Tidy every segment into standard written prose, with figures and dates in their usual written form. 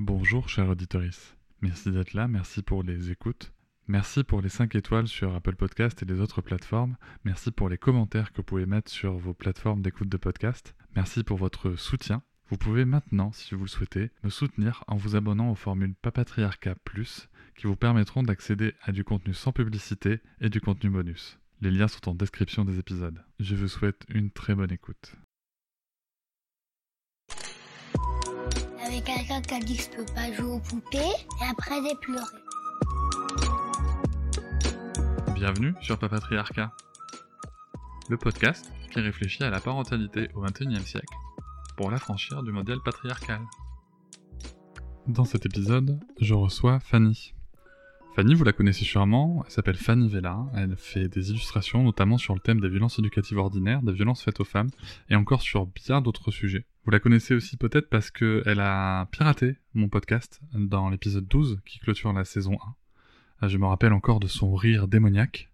Bonjour chère auditorice, merci d'être là, merci pour les écoutes, merci pour les 5 étoiles sur Apple Podcast et les autres plateformes, merci pour les commentaires que vous pouvez mettre sur vos plateformes d'écoute de podcast, merci pour votre soutien. Vous pouvez maintenant, si vous le souhaitez, me soutenir en vous abonnant aux formules Papatriarcat Plus qui vous permettront d'accéder à du contenu sans publicité et du contenu bonus. Les liens sont en description des épisodes. Je vous souhaite une très bonne écoute. Avec quelqu'un qui a dit que je peux pas jouer aux poupées et après j'ai pleuré. Bienvenue sur Papatriarcat, le podcast qui réfléchit à la parentalité au XXIe siècle pour l'affranchir du modèle patriarcal. Dans cet épisode, je reçois Fanny. Fanny, vous la connaissez sûrement, elle s'appelle Fanny Vella, elle fait des illustrations notamment sur le thème des violences éducatives ordinaires, des violences faites aux femmes, et encore sur bien d'autres sujets. Vous la connaissez aussi peut-être parce qu'elle a piraté mon podcast dans l'épisode 12 qui clôture la saison 1. Je me rappelle encore de son rire démoniaque.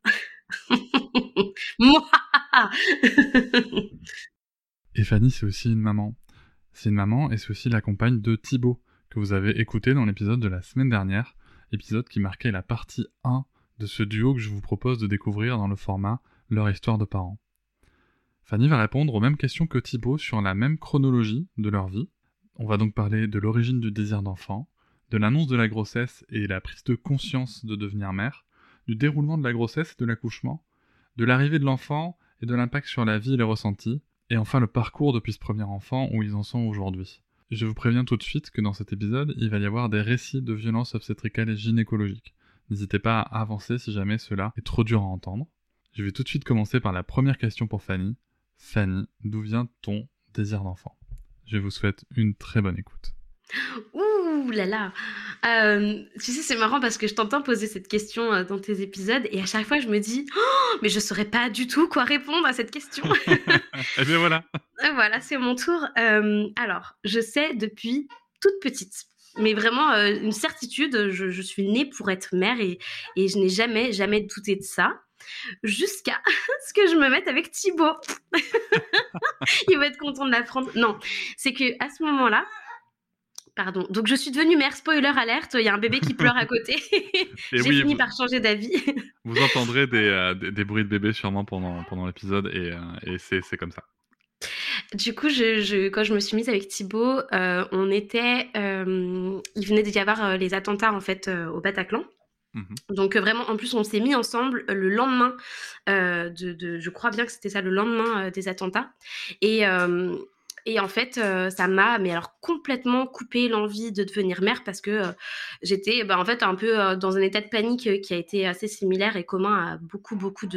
Et Fanny, c'est aussi une maman. C'est une maman et c'est aussi la compagne de Thibaut, que vous avez écouté dans l'épisode de la semaine dernière, épisode qui marquait la partie 1 de ce duo que je vous propose de découvrir dans le format Leur histoire de parents. Fanny va répondre aux mêmes questions que Thibaut sur la même chronologie de leur vie. On va donc parler de l'origine du désir d'enfant, de l'annonce de la grossesse et la prise de conscience de devenir mère, du déroulement de la grossesse et de l'accouchement, de l'arrivée de l'enfant et de l'impact sur la vie et les ressentis, et enfin le parcours depuis ce premier enfant où ils en sont aujourd'hui. Je vous préviens tout de suite que dans cet épisode, il va y avoir des récits de violences obstétricales et gynécologiques. N'hésitez pas à avancer si jamais cela est trop dur à entendre. Je vais tout de suite commencer par la première question pour Fanny. Fanny, d'où vient ton désir d'enfant ? Je vous souhaite une très bonne écoute. Ouh là là. Tu sais, c'est marrant parce que je t'entends poser cette question dans tes épisodes et à chaque fois je me dis « mais je saurais pas du tout quoi répondre à cette question ». Et bien voilà. Voilà, c'est mon tour. Alors, je sais depuis toute petite, mais vraiment une certitude, je suis née pour être mère et je n'ai jamais douté de ça. Jusqu'à ce que je me mette avec Thibaut. Il va être content de l'apprendre. Non, c'est que à ce moment-là, pardon, donc je suis devenue mère, spoiler alerte, il y a un bébé qui pleure à côté. J'ai fini par changer d'avis. Vous entendrez des bruits de bébé sûrement pendant l'épisode et c'est comme ça. Du coup, quand je me suis mise avec Thibaut, il venait d'y avoir les attentats en fait au Bataclan. Donc vraiment, en plus, on s'est mis ensemble le lendemain je crois bien que c'était ça, le lendemain des attentats. Et en fait, ça m'a complètement coupé l'envie de devenir mère parce que j'étais en fait un peu dans un état de panique qui a été assez similaire et commun à beaucoup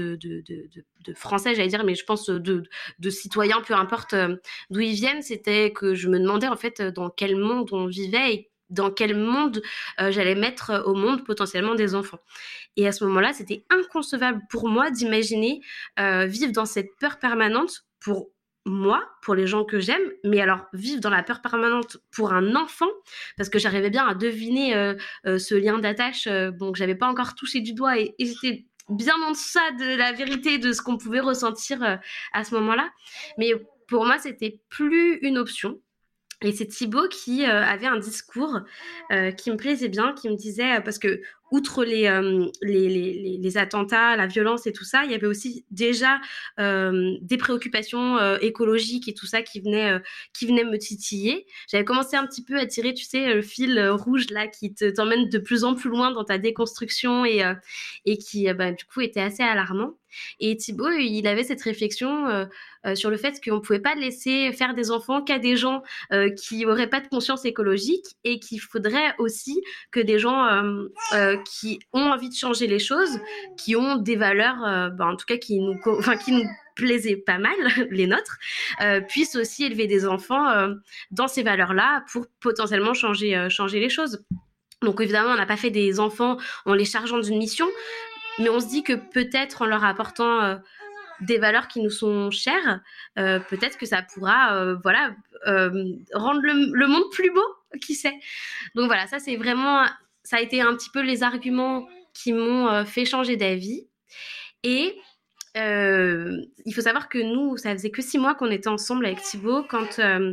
de Français, j'allais dire, mais je pense de citoyens, peu importe d'où ils viennent. C'était que je me demandais en fait dans quel monde on vivait et dans quel monde j'allais mettre au monde potentiellement des enfants. Et à ce moment-là, c'était inconcevable pour moi d'imaginer vivre dans cette peur permanente pour moi, pour les gens que j'aime, mais alors vivre dans la peur permanente pour un enfant, parce que j'arrivais bien à deviner ce lien d'attache que j'avais pas encore touché du doigt et j'étais bien en deçà de la vérité de ce qu'on pouvait ressentir à ce moment-là. Mais pour moi, c'était plus une option. Et c'est Thibaut qui avait un discours qui me plaisait bien, qui me disait, parce que outre les attentats, la violence et tout ça, il y avait aussi déjà des préoccupations écologiques et tout ça qui venaient me titiller. J'avais commencé un petit peu à tirer, tu sais, le fil rouge là qui t'emmène de plus en plus loin dans ta déconstruction et qui du coup était assez alarmant. Et Thibaut, il avait cette réflexion sur le fait qu'on ne pouvait pas laisser faire des enfants qu'à des gens qui n'auraient pas de conscience écologique et qu'il faudrait aussi que des gens qui ont envie de changer les choses, qui ont des valeurs, en tout cas qui nous plaisaient pas mal, les nôtres, puissent aussi élever des enfants dans ces valeurs-là pour potentiellement changer les choses. Donc évidemment, on n'a pas fait des enfants en les chargeant d'une mission, mais on se dit que peut-être en leur apportant des valeurs qui nous sont chères, peut-être que ça pourra rendre le monde plus beau, qui sait. Donc voilà, ça a été un petit peu les arguments qui m'ont fait changer d'avis. Et il faut savoir que nous, ça faisait que 6 mois qu'on était ensemble avec Thibaut quand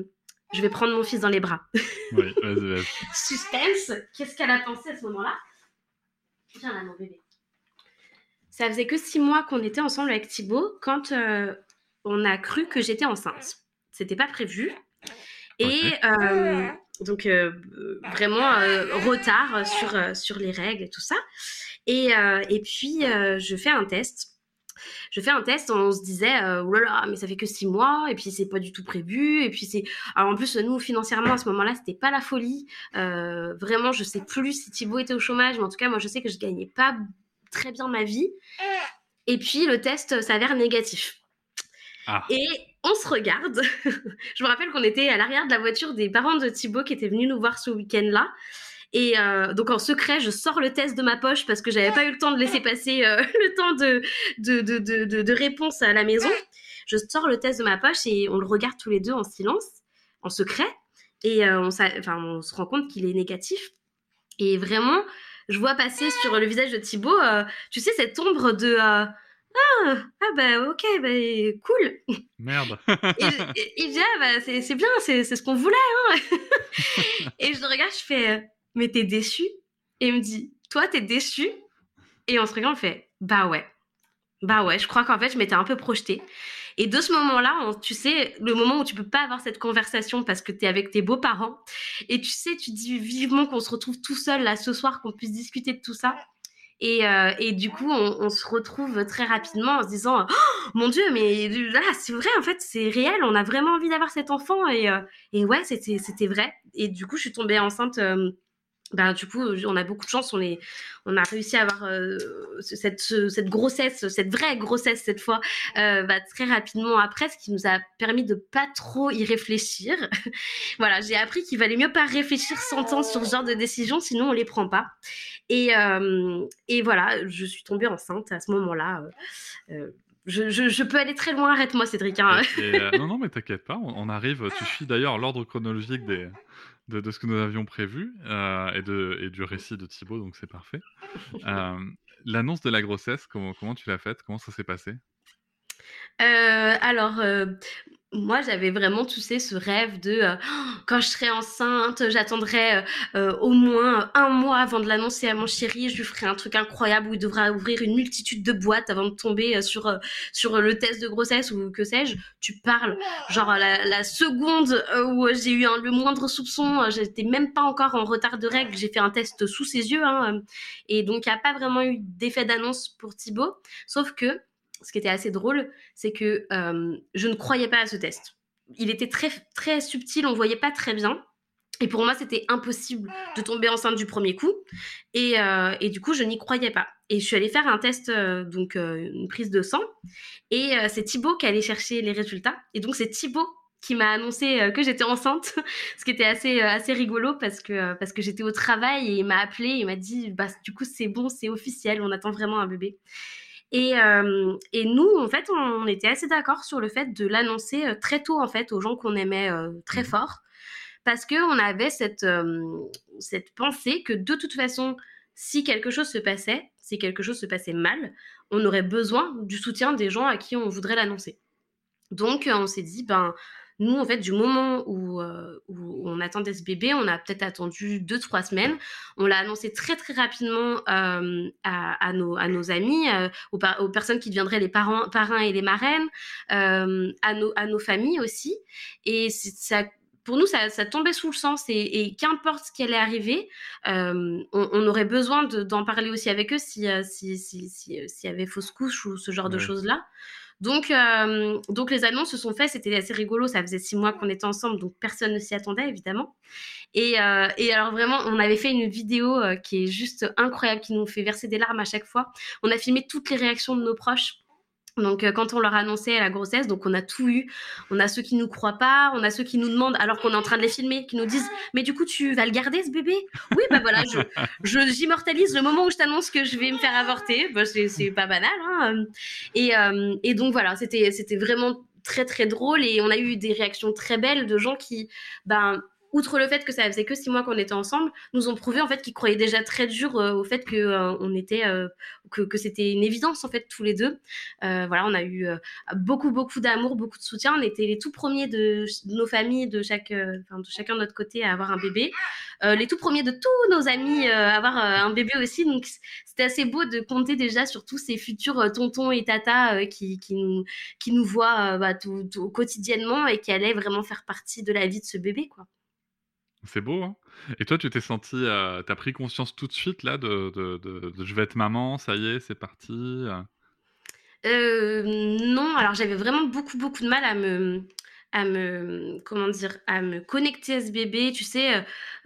je vais prendre mon fils dans les bras. Oui, vas-y. Suspense. Qu'est-ce qu'elle a pensé à ce moment-là? Viens là, mon bébé. Ça faisait que 6 mois qu'on était ensemble avec Thibaut quand on a cru que j'étais enceinte. C'était pas prévu. Et donc, vraiment retard sur les règles et tout ça. Et puis, je fais un test. On se disait, oh là là, mais ça fait que 6 mois, et puis c'est pas du tout prévu, et puis c'est... Alors en plus, nous, financièrement, à ce moment-là, c'était pas la folie. Vraiment, je sais plus si Thibaut était au chômage, mais en tout cas, moi, je sais que je gagnais pas très bien ma vie. Et puis, le test s'avère négatif. Ah. Et on se regarde. Je me rappelle qu'on était à l'arrière de la voiture des parents de Thibaut qui étaient venus nous voir ce week-end-là. Et donc en secret, je sors le test de ma poche parce que j'avais pas eu le temps de laisser passer le temps de réponse à la maison. Je sors le test de ma poche et on le regarde tous les deux en silence, en secret. Et on se rend compte qu'il est négatif. Et vraiment, je vois passer sur le visage de Thibaut, tu sais, cette ombre de... ok, cool. Merde. Il dit, c'est bien, c'est ce qu'on voulait. Hein. Et je le regarde, je fais, mais t'es déçu? Et il me dit, toi, t'es déçu? Et on se regarde, on fait, bah ouais, je crois qu'en fait, je m'étais un peu projetée. Et de ce moment-là, tu sais, le moment où tu peux pas avoir cette conversation parce que t'es avec tes beaux-parents, et tu sais, tu dis vivement qu'on se retrouve tout seul là ce soir, qu'on puisse discuter de tout ça. Et du coup, on se retrouve très rapidement en se disant oh, mon Dieu, mais là, c'est vrai, en fait, c'est réel, on a vraiment envie d'avoir cet enfant. Et ouais, c'était vrai. Et du coup, je suis tombée enceinte. Du coup, on a beaucoup de chance. On a réussi à avoir cette grossesse, cette vraie grossesse cette fois, très rapidement après, ce qui nous a permis de pas trop y réfléchir. Voilà, j'ai appris qu'il valait mieux pas réfléchir 100 ans sur ce genre de décision, sinon on les prend pas. Et voilà, je suis tombée enceinte à ce moment-là. Je peux aller très loin, arrête-moi Cédric. Hein. Non, mais t'inquiète pas, on arrive. Tu suis d'ailleurs l'ordre chronologique de ce que nous avions prévu et du récit de Thibaut, donc c'est parfait. L'annonce de la grossesse, comment tu l'as faite? Comment ça s'est passé? Moi, j'avais vraiment, tu sais, ce rêve de quand je serai enceinte, j'attendrai au moins 1 mois avant de l'annoncer à mon chéri. Je lui ferai un truc incroyable où il devra ouvrir une multitude de boîtes avant de tomber sur le test de grossesse ou que sais-je. Tu parles, genre la seconde où j'ai eu le moindre soupçon, j'étais même pas encore en retard de règles, j'ai fait un test sous ses yeux. Hein, et donc, il n'y a pas vraiment eu d'effet d'annonce pour Thibaut. Sauf que ce qui était assez drôle, c'est que je ne croyais pas à ce test. Il était très, très subtil, on ne voyait pas très bien. Et pour moi, c'était impossible de tomber enceinte du premier coup. Et du coup, je n'y croyais pas. Et je suis allée faire un test, une prise de sang. Et c'est Thibaut qui allait chercher les résultats. Et donc, c'est Thibaut qui m'a annoncé que j'étais enceinte, ce qui était assez rigolo parce que j'étais au travail et il m'a appelé, il m'a dit du coup, c'est bon, c'est officiel, on attend vraiment un bébé. Et nous, en fait, on était assez d'accord sur le fait de l'annoncer très tôt, en fait, aux gens qu'on aimait très fort, parce qu'on avait cette pensée que de toute façon, si quelque chose se passait mal, on aurait besoin du soutien des gens à qui on voudrait l'annoncer. Donc, on s'est dit, nous, en fait, du moment où on attendait ce bébé, on a peut-être attendu 2-3 semaines. On l'a annoncé très, très rapidement à nos amis, aux personnes qui deviendraient les parrains et les marraines, à nos familles aussi. Et ça, pour nous, ça tombait sous le sens. Et qu'importe ce qui allait arriver, on aurait besoin d'en parler aussi avec eux s'il y avait fausse couche ou ce genre de choses-là. Donc les annonces se sont faites, c'était assez rigolo, ça faisait 6 mois qu'on était ensemble, donc personne ne s'y attendait évidemment. Et alors vraiment, on avait fait une vidéo qui est juste incroyable, qui nous fait verser des larmes à chaque fois. On a filmé toutes les réactions de nos proches. Donc, quand on leur annonçait la grossesse, donc on a tout eu. On a ceux qui nous croient pas, on a ceux qui nous demandent, alors qu'on est en train de les filmer, qui nous disent « Mais du coup, tu vas le garder, ce bébé ?» Oui, voilà, j'immortalise le moment où je t'annonce que je vais me faire avorter. C'est pas banal. Hein. Et donc, voilà, c'était vraiment très, très drôle. Et on a eu des réactions très belles de gens qui, outre le fait que ça faisait que 6 mois qu'on était ensemble, nous ont prouvé en fait qu'ils croyaient déjà très dur au fait que on était que c'était une évidence en fait tous les deux. Voilà, on a eu beaucoup d'amour, beaucoup de soutien. On était les tout premiers de nos familles, de chacun de notre côté à avoir un bébé. Les tout premiers de tous nos amis à avoir un bébé aussi. Donc c'était assez beau de compter déjà sur tous ces futurs tontons et tatas qui nous voient tout quotidiennement et qui allaient vraiment faire partie de la vie de ce bébé, quoi. C'est beau, hein. Et toi, tu t'es sentie, t'as pris conscience tout de suite là de je vais être maman, ça y est, c'est parti. Non, alors j'avais vraiment beaucoup de mal comment dire, à me connecter à ce bébé. Tu sais,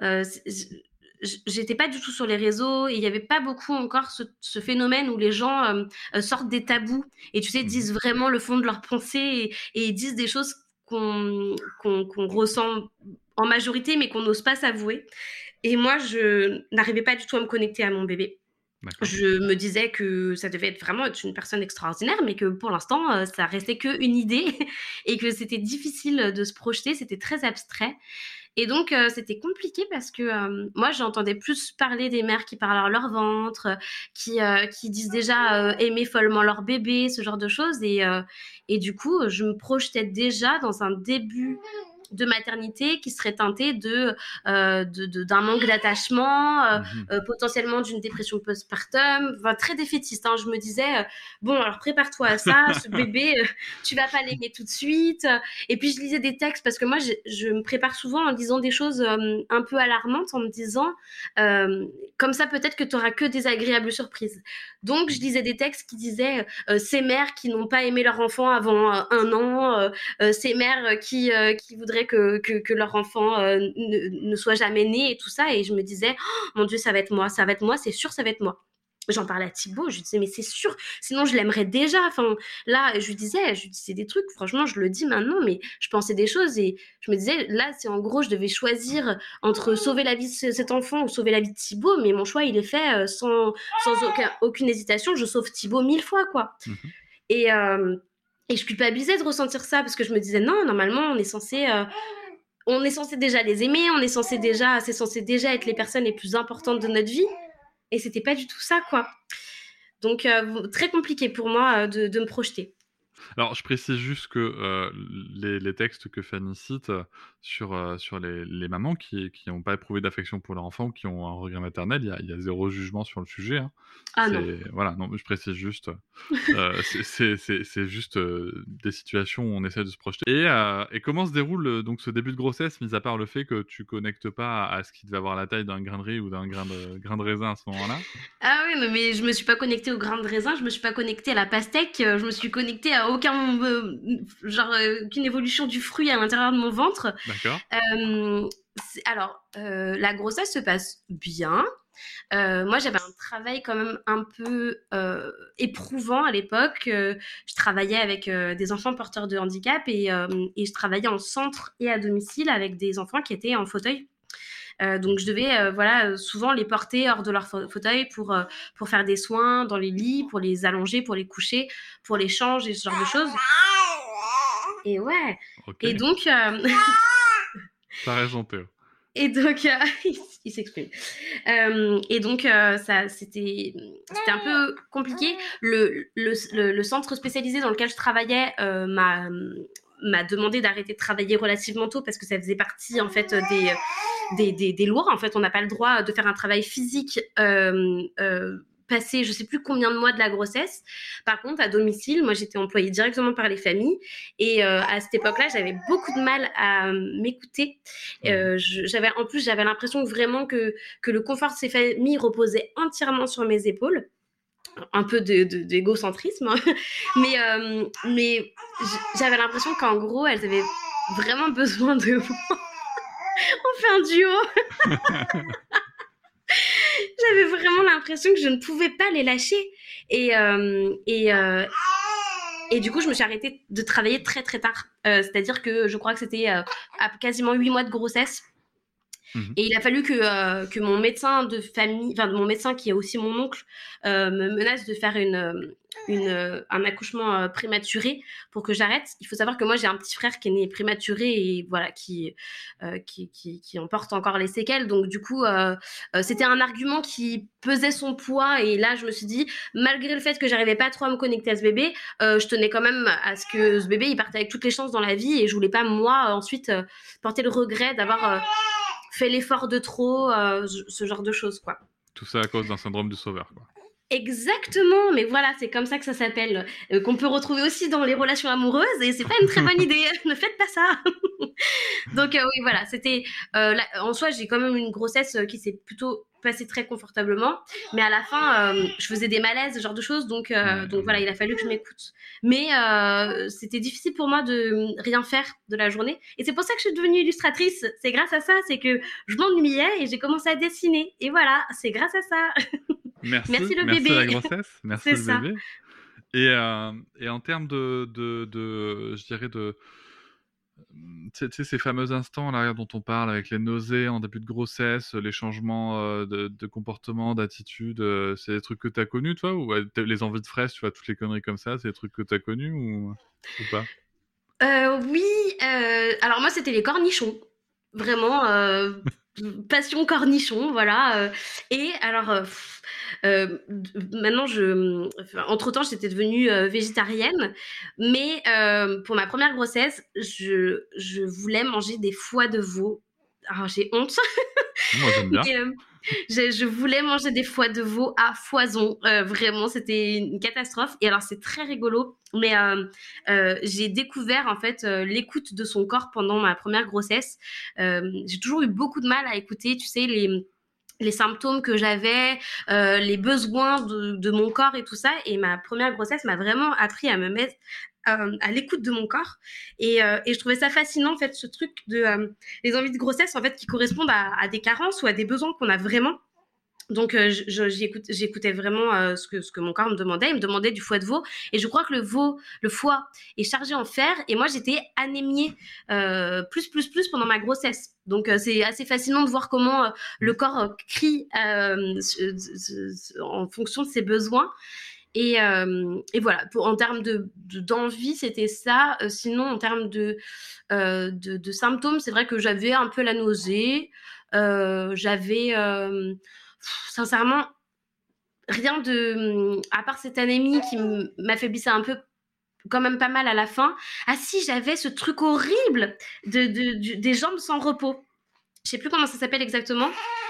j'étais pas du tout sur les réseaux et il y avait pas beaucoup encore ce phénomène où les gens sortent des tabous et tu sais disent vraiment le fond de leurs pensées et disent des choses qu'on ressent en majorité mais qu'on n'ose pas s'avouer. Et moi, je n'arrivais pas du tout à me connecter à mon bébé. D'accord. Je me disais que ça devait vraiment être une personne extraordinaire, mais que pour l'instant, ça restait qu'une idée et que c'était difficile de se projeter, c'était très abstrait. Et donc, c'était compliqué parce que moi, j'entendais plus parler des mères qui parlent à leur ventre, qui disent déjà aimer follement leur bébé, ce genre de choses. Et du coup, je me projetais déjà dans un début de maternité qui serait teinté d'un manque d'attachement, potentiellement d'une dépression postpartum, très défaitiste. Hein. Je me disais, bon, alors prépare-toi à ça, ce bébé, tu vas pas l'aimer tout de suite. Et puis, je lisais des textes parce que moi, je me prépare souvent en lisant des choses un peu alarmantes, en me disant, comme ça, peut-être que tu n'auras que des agréables surprises. Donc, je lisais des textes qui disaient ces mères qui n'ont pas aimé leur enfant avant 1 an, ces mères qui voudraient que leur enfant ne soit jamais né et tout ça. Et je me disais, oh, mon Dieu, ça va être moi, c'est sûr, ça va être moi. J'en parlais à Thibaut, je lui disais, mais c'est sûr, sinon je l'aimerais déjà. Enfin, là, je lui disais des trucs, franchement, je le dis maintenant, mais je pensais des choses et je me disais, là, c'est en gros, je devais choisir entre sauver la vie de cet enfant ou sauver la vie de Thibaut, mais mon choix, il est fait sans aucune hésitation, je sauve Thibaut 1000 fois, quoi. Et je culpabilisais de ressentir ça parce que je me disais, non, normalement, on est censé déjà les aimer, c'est censé déjà être les personnes les plus importantes de notre vie. Et c'était pas du tout ça, quoi. Donc, très compliqué pour moi de me projeter. Alors, je précise juste que les textes que Fanny cite sur les mamans qui n'ont pas éprouvé d'affection pour leur enfant ou qui ont un regret maternel, il y a zéro jugement sur le sujet. Hein. Ah non. Voilà, non, je précise juste. C'est juste des situations où on essaie de se projeter. Et comment se déroule donc ce début de grossesse, mis à part le fait que tu connectes pas à ce qui devait avoir la taille d'un grain de riz ou d'un grain de raisin à ce moment-là? Ah oui, mais je me suis pas connectée au grain de raisin, je me suis pas connectée à la pastèque, je me suis connectée à aucune évolution du fruit à l'intérieur de mon ventre. D'accord. Alors, la grossesse se passe bien. Moi, j'avais un travail quand même un peu éprouvant à l'époque. Je travaillais avec des enfants porteurs de handicap et je travaillais en centre et à domicile avec des enfants qui étaient en fauteuil. Donc, je devais souvent les porter hors de leur fauteuil pour faire des soins dans les lits, pour les allonger, pour les coucher, pour les changer, ce genre de choses. Et ouais. Okay. Et donc... T'as raison, Théo. Et donc, il s'exprime. Et donc, c'était un peu compliqué. Le centre spécialisé dans lequel je travaillais m'a demandé d'arrêter de travailler relativement tôt parce que ça faisait partie en fait des lois. En fait, on n'a pas le droit de faire un travail physique passé je sais plus combien de mois de la grossesse. Par contre, à domicile, moi j'étais employée directement par les familles et à cette époque-là, j'avais beaucoup de mal à m'écouter. J'avais l'impression vraiment que le confort de ces familles reposait entièrement sur mes épaules. Un peu d'égocentrisme, hein. mais j'avais l'impression qu'en gros, elles avaient vraiment besoin de moi. On fait un duo. J'avais vraiment l'impression que je ne pouvais pas les lâcher. Et du coup, je me suis arrêtée de travailler très, très tard. C'est-à-dire que je crois que c'était à quasiment 8 mois de grossesse. Mmh. Et il a fallu que mon médecin de famille, enfin mon médecin qui est aussi mon oncle, me menace de faire un accouchement prématuré pour que j'arrête. Il faut savoir que moi j'ai un petit frère qui est né prématuré et voilà qui en porte encore les séquelles. Donc du coup c'était un argument qui pesait son poids et là je me suis dit malgré le fait que j'arrivais pas trop à me connecter à ce bébé, je tenais quand même à ce que ce bébé il parte avec toutes les chances dans la vie et je voulais pas moi ensuite porter le regret d'avoir fait l'effort de trop, ce genre de choses, quoi. Tout ça à cause d'un syndrome du sauveur, quoi. Exactement, mais voilà, c'est comme ça que ça s'appelle, qu'on peut retrouver aussi dans les relations amoureuses, et c'est pas une très bonne idée, ne faites pas ça. Donc oui, voilà, c'était en soi, j'ai quand même une grossesse qui s'est plutôt passée très confortablement, mais à la fin, je faisais des malaises, ce genre de choses, donc voilà, il a fallu que je m'écoute. Mais c'était difficile pour moi de rien faire de la journée, et c'est pour ça que je suis devenue illustratrice. C'est grâce à ça, c'est que je m'ennuyais et j'ai commencé à dessiner, et voilà, c'est grâce à ça. Merci le bébé. la grossesse, merci C'est le ça. bébé. Et en termes je dirais tu sais, ces fameux instants là dont on parle avec les nausées en début de grossesse, les changements de comportement, d'attitude, c'est des trucs que tu as connus toi, ou les envies de fraises, tu vois, toutes les conneries comme ça, c'est des trucs que tu as connus ou pas? Oui, alors moi c'était les cornichons. Vraiment, passion cornichons, voilà. Et alors, maintenant entre-temps j'étais devenue végétarienne, mais pour ma première grossesse, je voulais manger des foies de veau. Alors j'ai honte. Moi j'aime bien. Mais, je voulais manger des foies de veau à foison. Vraiment, c'était une catastrophe. Et alors, c'est très rigolo. Mais j'ai découvert en fait l'écoute de son corps pendant ma première grossesse. J'ai toujours eu beaucoup de mal à écouter, tu sais, les symptômes que j'avais, les besoins de mon corps et tout ça. Et ma première grossesse m'a vraiment appris à me mettre à l'écoute de mon corps. Et je trouvais ça fascinant, en fait, ce truc de les envies de grossesse, en fait, qui correspondent à des carences ou à des besoins qu'on a vraiment. Donc j'écoutais vraiment ce que mon corps me demandait. Il me demandait du foie de veau, et je crois que le foie est chargé en fer, et moi j'étais anémiée plus pendant ma grossesse. Donc c'est assez fascinant de voir comment le corps crie en fonction de ses besoins. Et voilà, en termes d'envie, c'était ça. Sinon, en termes de symptômes, c'est vrai que j'avais un peu la nausée. J'avais sincèrement rien à part cette anémie qui m'affaiblissait un peu, quand même pas mal à la fin. Ah si, j'avais ce truc horrible des jambes sans repos. Je sais plus comment ça s'appelle exactement.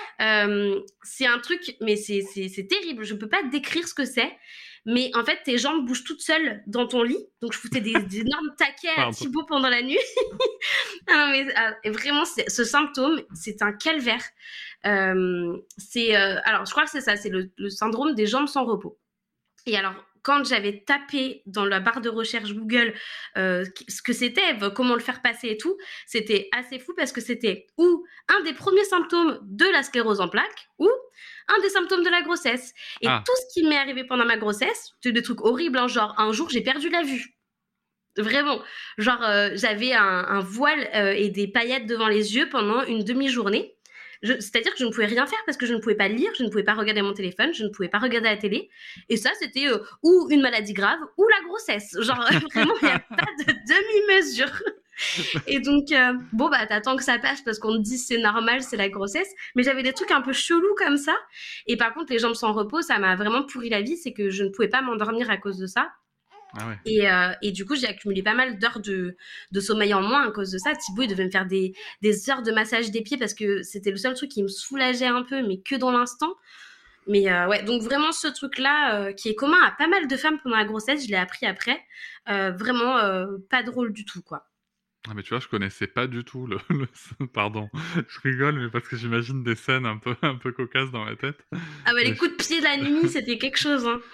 C'est un truc, mais c'est terrible. Je peux pas décrire ce que c'est. Mais en fait, tes jambes bougent toutes seules dans ton lit. Donc, je foutais des énormes taquets à Thibaut pendant la nuit. Non, mais vraiment, ce symptôme, c'est un calvaire. Alors, je crois que c'est ça, c'est le syndrome des jambes sans repos. Et alors, quand j'avais tapé dans la barre de recherche Google ce que c'était, comment le faire passer et tout, c'était assez fou parce que c'était ou un des premiers symptômes de la sclérose en plaques ou un des symptômes de la grossesse. Et tout ce qui m'est arrivé pendant ma grossesse, c'est des trucs horribles, hein, genre un jour j'ai perdu la vue. Vraiment, genre j'avais un voile et des paillettes devant les yeux pendant une demi-journée. C'est-à-dire que je ne pouvais rien faire parce que je ne pouvais pas lire, je ne pouvais pas regarder mon téléphone, je ne pouvais pas regarder la télé. Et ça, c'était ou une maladie grave ou la grossesse. Genre, vraiment, il n'y a pas de demi-mesure. Et donc, bon, bah, t'attends que ça passe parce qu'on te dit c'est normal, c'est la grossesse. Mais j'avais des trucs un peu chelous comme ça. Et par contre, les jambes sans repos, ça m'a vraiment pourri la vie. C'est que je ne pouvais pas m'endormir à cause de ça. Ah ouais. Et du coup, j'ai accumulé pas mal d'heures de sommeil en moins à cause de ça. Thibaut, il devait me faire des heures de massage des pieds parce que c'était le seul truc qui me soulageait un peu, mais que dans l'instant. Mais ouais, donc vraiment ce truc-là qui est commun à pas mal de femmes pendant la grossesse, je l'ai appris après. Vraiment pas drôle du tout, quoi. Ah mais tu vois, je connaissais pas du tout pardon, je rigole, mais parce que j'imagine des scènes un peu cocasses dans ma tête. Ah bah les coups de pied de la nuit, c'était quelque chose, hein.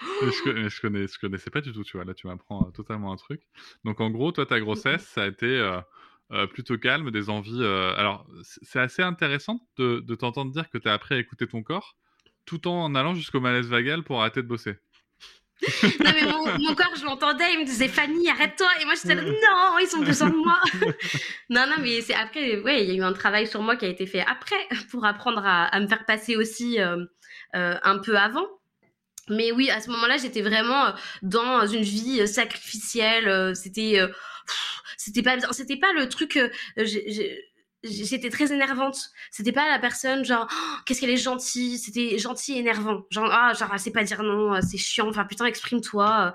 Je connaissais pas du tout, tu vois. Là, tu m'apprends totalement un truc. Donc en gros, toi, ta grossesse, ça a été plutôt calme, des envies. Alors, c'est assez intéressant de t'entendre dire que tu as appris à écouter ton corps, tout en allant jusqu'au malaise vagal pour arrêter de bosser. Non, mais mon corps, je l'entendais, il me disait Fanny, arrête-toi. Et moi, j'étais là, non, ils ont besoin de moi. Non, mais c'est après, ouais, il y a eu un travail sur moi qui a été fait après pour apprendre à me faire passer aussi un peu avant. Mais oui, à ce moment-là, j'étais vraiment dans une vie sacrificielle. C'était pas le truc. J'étais très énervante. C'était pas la personne genre qu'est-ce qu'elle est gentille. C'était gentil et énervant. Genre elle sait pas dire non, c'est chiant. Enfin putain, exprime-toi.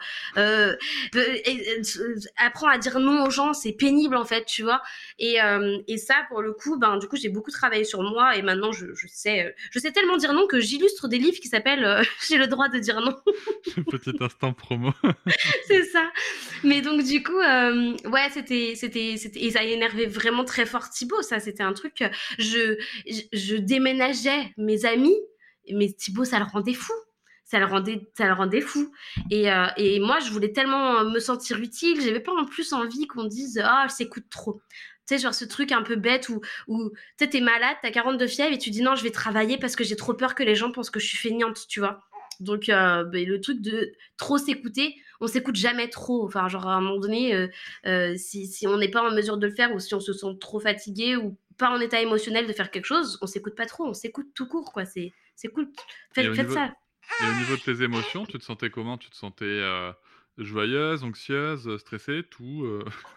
Apprends à dire non aux gens, c'est pénible en fait, tu vois. Et ça pour le coup, du coup j'ai beaucoup travaillé sur moi et maintenant je sais tellement dire non que j'illustre des livres qui s'appellent J'ai le droit de dire non. Petit instant promo. C'est ça. Mais donc du coup, ouais, c'était et ça énervait vraiment très fort Thibaut. Ça, c'était un truc. Je déménageais mes amis, mais Thibaut, ça le rendait fou. Ça le rendait fou. Et moi, je voulais tellement me sentir utile. J'avais pas en plus envie qu'on dise elle s'écoute trop. Tu sais, genre ce truc un peu bête où tu sais, t'es malade, t'as 42 fièvres et tu dis non, je vais travailler parce que j'ai trop peur que les gens pensent que je suis feignante, tu vois. Donc le truc de trop s'écouter, on s'écoute jamais trop. Enfin, genre à un moment donné, si on n'est pas en mesure de le faire ou si on se sent trop fatigué ou pas en état émotionnel de faire quelque chose, on s'écoute pas trop, on s'écoute tout court, quoi. C'est cool. Faites ça. Et au niveau de tes émotions, tu te sentais comment? Tu te sentais joyeuse, anxieuse, stressée, tout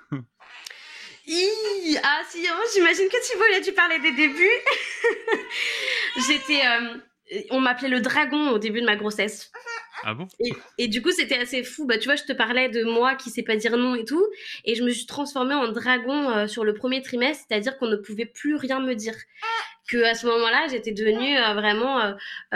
Ah si, j'imagine que Thibaut, il a dû parler des débuts. J'étais... on m'appelait le dragon au début de ma grossesse. Ah bon? Et du coup, c'était assez fou. Tu vois, je te parlais de moi qui sait pas dire non et tout. Et je me suis transformée en dragon sur le premier trimestre, c'est-à-dire qu'on ne pouvait plus rien me dire. Que à ce moment-là, j'étais devenue vraiment...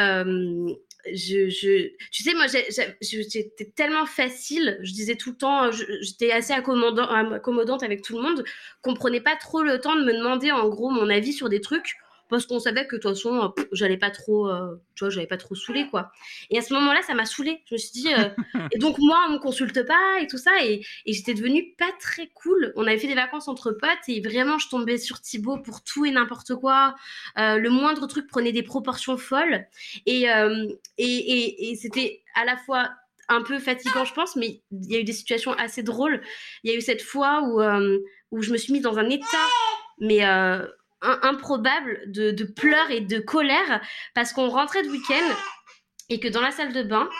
tu sais, moi, j'étais tellement facile. Je disais tout le temps, j'étais assez accommodante avec tout le monde, qu'on prenait pas trop le temps de me demander, en gros, mon avis sur des trucs. Parce qu'on savait que de toute façon, j'allais pas trop saouler, quoi. Et à ce moment-là, ça m'a saoulée. Je me suis dit, et donc moi, on me consulte pas et tout ça. Et j'étais devenue pas très cool. On avait fait des vacances entre potes et vraiment, je tombais sur Thibaut pour tout et n'importe quoi. Le moindre truc prenait des proportions folles. Et c'était à la fois un peu fatigant, je pense, mais il y a eu des situations assez drôles. Il y a eu cette fois où je me suis mise dans un état, mais improbable de pleurs et de colère parce qu'on rentrait de week-end et que dans la salle de bain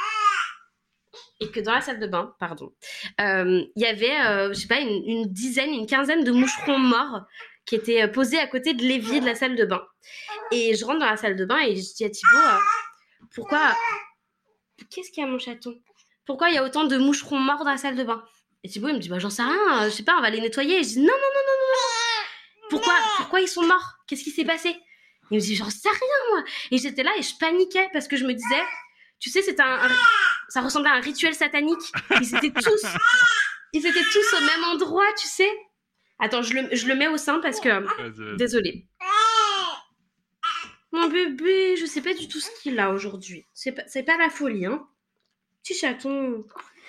pardon, il y avait je sais pas une quinzaine de moucherons morts qui étaient posés à côté de l'évier de la salle de bain. Et je rentre dans la salle de bain et je dis à Thibaut pourquoi qu'est-ce qu'il y a, mon chaton? Pourquoi il y a autant de moucherons morts dans la salle de bain? Et Thibaut il me dit j'en sais rien, je sais pas, on va les nettoyer. Et je dis non. Pourquoi ils sont morts? Qu'est-ce qui s'est passé? Il me dit j'en sais rien, moi. Et j'étais là et je paniquais parce que je me disais, tu sais, ça ressemblait à un rituel satanique. Ils étaient tous au même endroit, tu sais. Attends, je le mets au sein parce que désolée. Mon bébé, je sais pas du tout ce qu'il a aujourd'hui. C'est pas la folie, hein. Petit chaton.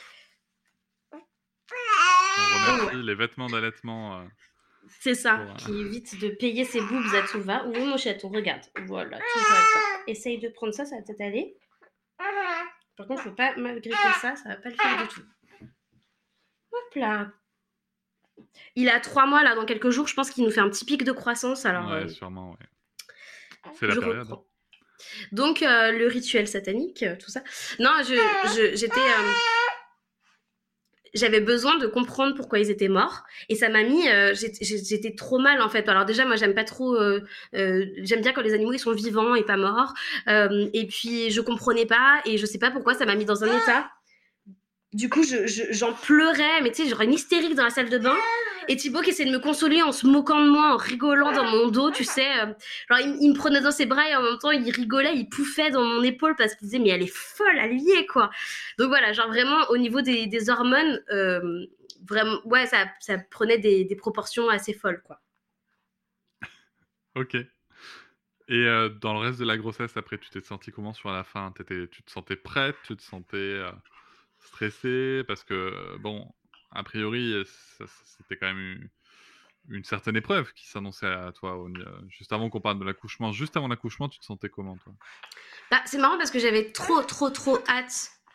On remercie les vêtements d'allaitement. C'est ça, qui évite de payer ses boobs à tout va. Oui, mon chaton, regarde. Voilà, tout va bien. Essaye de prendre ça, ça va peut-être aller. Par contre, faut pas m'agripper ça va pas le faire du tout. Hop là. Il a 3 mois, là, dans quelques jours. Je pense qu'il nous fait un petit pic de croissance. Alors, ouais, sûrement, ouais. C'est la période. Reprends. Donc, le rituel satanique, tout ça. Non, j'étais... j'avais besoin de comprendre pourquoi ils étaient morts et ça m'a mis j'étais trop mal en fait. Alors déjà moi j'aime pas trop j'aime bien quand les animaux ils sont vivants et pas morts et puis je comprenais pas et je sais pas pourquoi ça m'a mis dans un état. Du coup j'en pleurais, mais tu sais, genre une hystérique dans la salle de bain. Et Thibaut qui essayait de me consoler en se moquant de moi, en rigolant dans mon dos, tu sais. Genre, il me prenait dans ses bras et en même temps, il rigolait, il pouffait dans mon épaule parce qu'il disait, mais elle est folle, elle y est, quoi. Donc voilà, genre vraiment, au niveau des hormones, vraiment, ouais, ça prenait des proportions assez folles, quoi. Ok. Et dans le reste de la grossesse, après, tu t'es sentie comment sur la fin? Tu te sentais prête? Tu te sentais stressée? Parce que, bon... A priori, c'était quand même une certaine épreuve qui s'annonçait à toi. Juste avant qu'on parle de l'accouchement. Juste avant l'accouchement, tu te sentais comment, toi? C'est marrant parce que j'avais trop hâte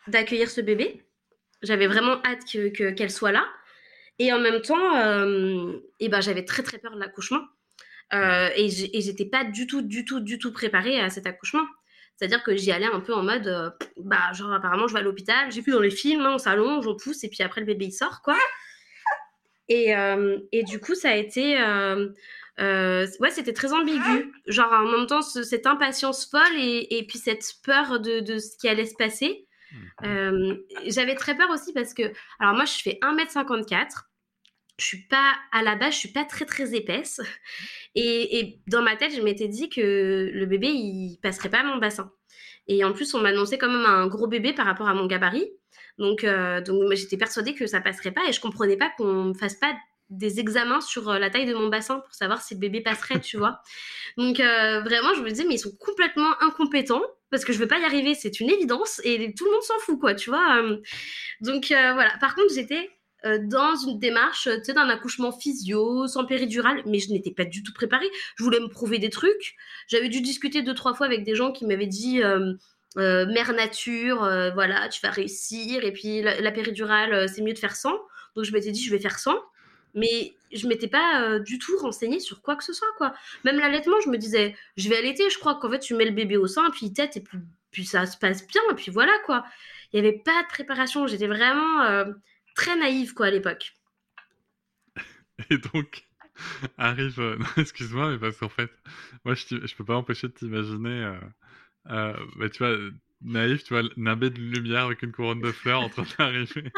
d'accueillir ce bébé. J'avais vraiment hâte qu'elle soit là. Et en même temps, j'avais très très peur de l'accouchement. Et j'étais pas du tout préparée à cet accouchement. C'est-à-dire que j'y allais un peu en mode, genre apparemment je vais à l'hôpital, j'ai vu dans les films, on s'allonge, on pousse, et puis après le bébé il sort, quoi. Et du coup, ça a été... c'était très ambigu. Genre, en même temps, cette impatience folle et puis cette peur de ce qui allait se passer. J'avais très peur aussi parce que... Alors moi, je fais 1m54. À la base, je suis pas très, très épaisse. Et dans ma tête, je m'étais dit que le bébé, il passerait pas à mon bassin. Et en plus, on m'annonçait quand même un gros bébé par rapport à mon gabarit. Donc j'étais persuadée que ça passerait pas et je comprenais pas qu'on fasse pas des examens sur la taille de mon bassin pour savoir si le bébé passerait, tu vois. Donc vraiment, je me disais, mais ils sont complètement incompétents parce que je veux pas y arriver, c'est une évidence et tout le monde s'en fout, quoi, tu vois. Donc voilà. Par contre, j'étais dans une démarche, tu sais, d'un accouchement physio, sans péridurale, mais je n'étais pas du tout préparée. Je voulais me prouver des trucs. J'avais dû discuter 2-3 fois avec des gens qui m'avaient dit mère nature, voilà, tu vas réussir. Et puis la péridurale, c'est mieux de faire sans. Donc je m'étais dit, je vais faire sans. Mais je m'étais pas du tout renseignée sur quoi que ce soit, quoi. Même l'allaitement, je me disais, je vais allaiter. Je crois qu'en fait, tu mets le bébé au sein, puis il tète, et puis ça se passe bien, et puis voilà, quoi. Il n'y avait pas de préparation. J'étais vraiment très naïve, quoi, à l'époque. Et donc, arrive... non, excuse-moi, mais parce qu'en fait, moi, je peux pas m'empêcher de t'imaginer... tu vois, naïf, tu vois, nimbé de lumière avec une couronne de fleurs en train d'arriver.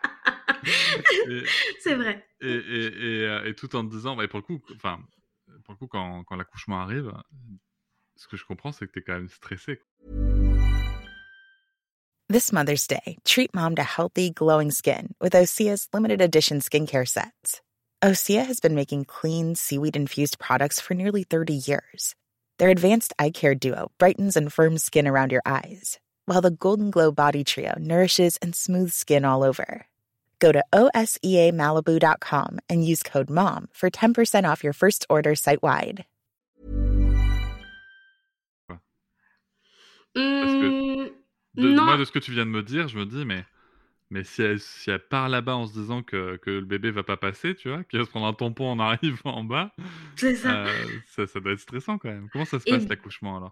C'est vrai. Et tout en te disant, pour le coup, quand l'accouchement arrive, ce que je comprends, c'est que t'es quand même stressé. This Mother's Day, treat mom to healthy, glowing skin with Osea's limited edition skincare sets. Osea has been making clean, seaweed-infused products for nearly 30 years. Their advanced eye care duo brightens and firms skin around your eyes, while the Golden Glow Body Trio nourishes and smooths skin all over. Go to OSEAMalibu.com and use code MOM for 10% off your first order site-wide. Moi, de ce que tu viens de me dire, je me dis, mais si elle part là-bas en se disant que le bébé va pas passer, tu vois, qu'il va se prendre un tampon en arrivant en bas, c'est ça. Ça doit être stressant quand même. Comment ça se passe l'accouchement alors ?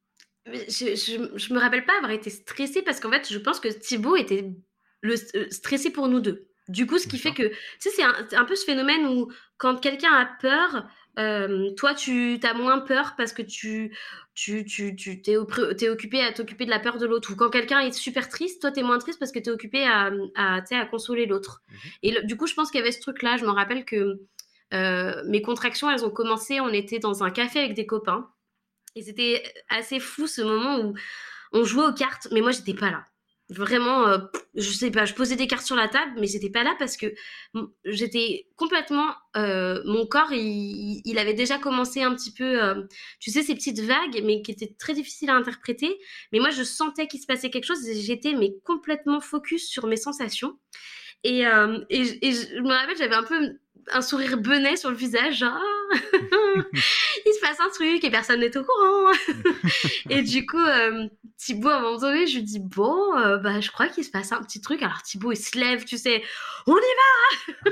Je me rappelle pas avoir été stressée parce qu'en fait, je pense que Thibaut était stressé pour nous deux. Du coup, ce qui fait que, tu sais, c'est un peu ce phénomène où quand quelqu'un a peur, toi, tu as moins peur parce que tu t'es occupé à t'occuper de la peur de l'autre. Ou quand quelqu'un est super triste, toi, t'es moins triste parce que t'es occupé à consoler l'autre. Et du coup, je pense qu'il y avait ce truc-là. Je me rappelle que mes contractions, elles ont commencé, on était dans un café avec des copains. Et c'était assez fou ce moment où on jouait aux cartes, mais moi, j'étais pas là. Vraiment, je sais pas, je posais des cartes sur la table, mais j'étais pas là parce que j'étais complètement... mon corps, il avait déjà commencé un petit peu... tu sais, ces petites vagues, mais qui étaient très difficiles à interpréter. Mais moi, je sentais qu'il se passait quelque chose et j'étais complètement focus sur mes sensations. Et je me rappelle, j'avais un peu un sourire benet sur le visage, genre il se passe un truc et personne n'est au courant. Et du coup, Thibaut, à un moment donné, je lui dis bon, je crois qu'il se passe un petit truc. Alors Thibaut, il se lève, tu sais, on y va.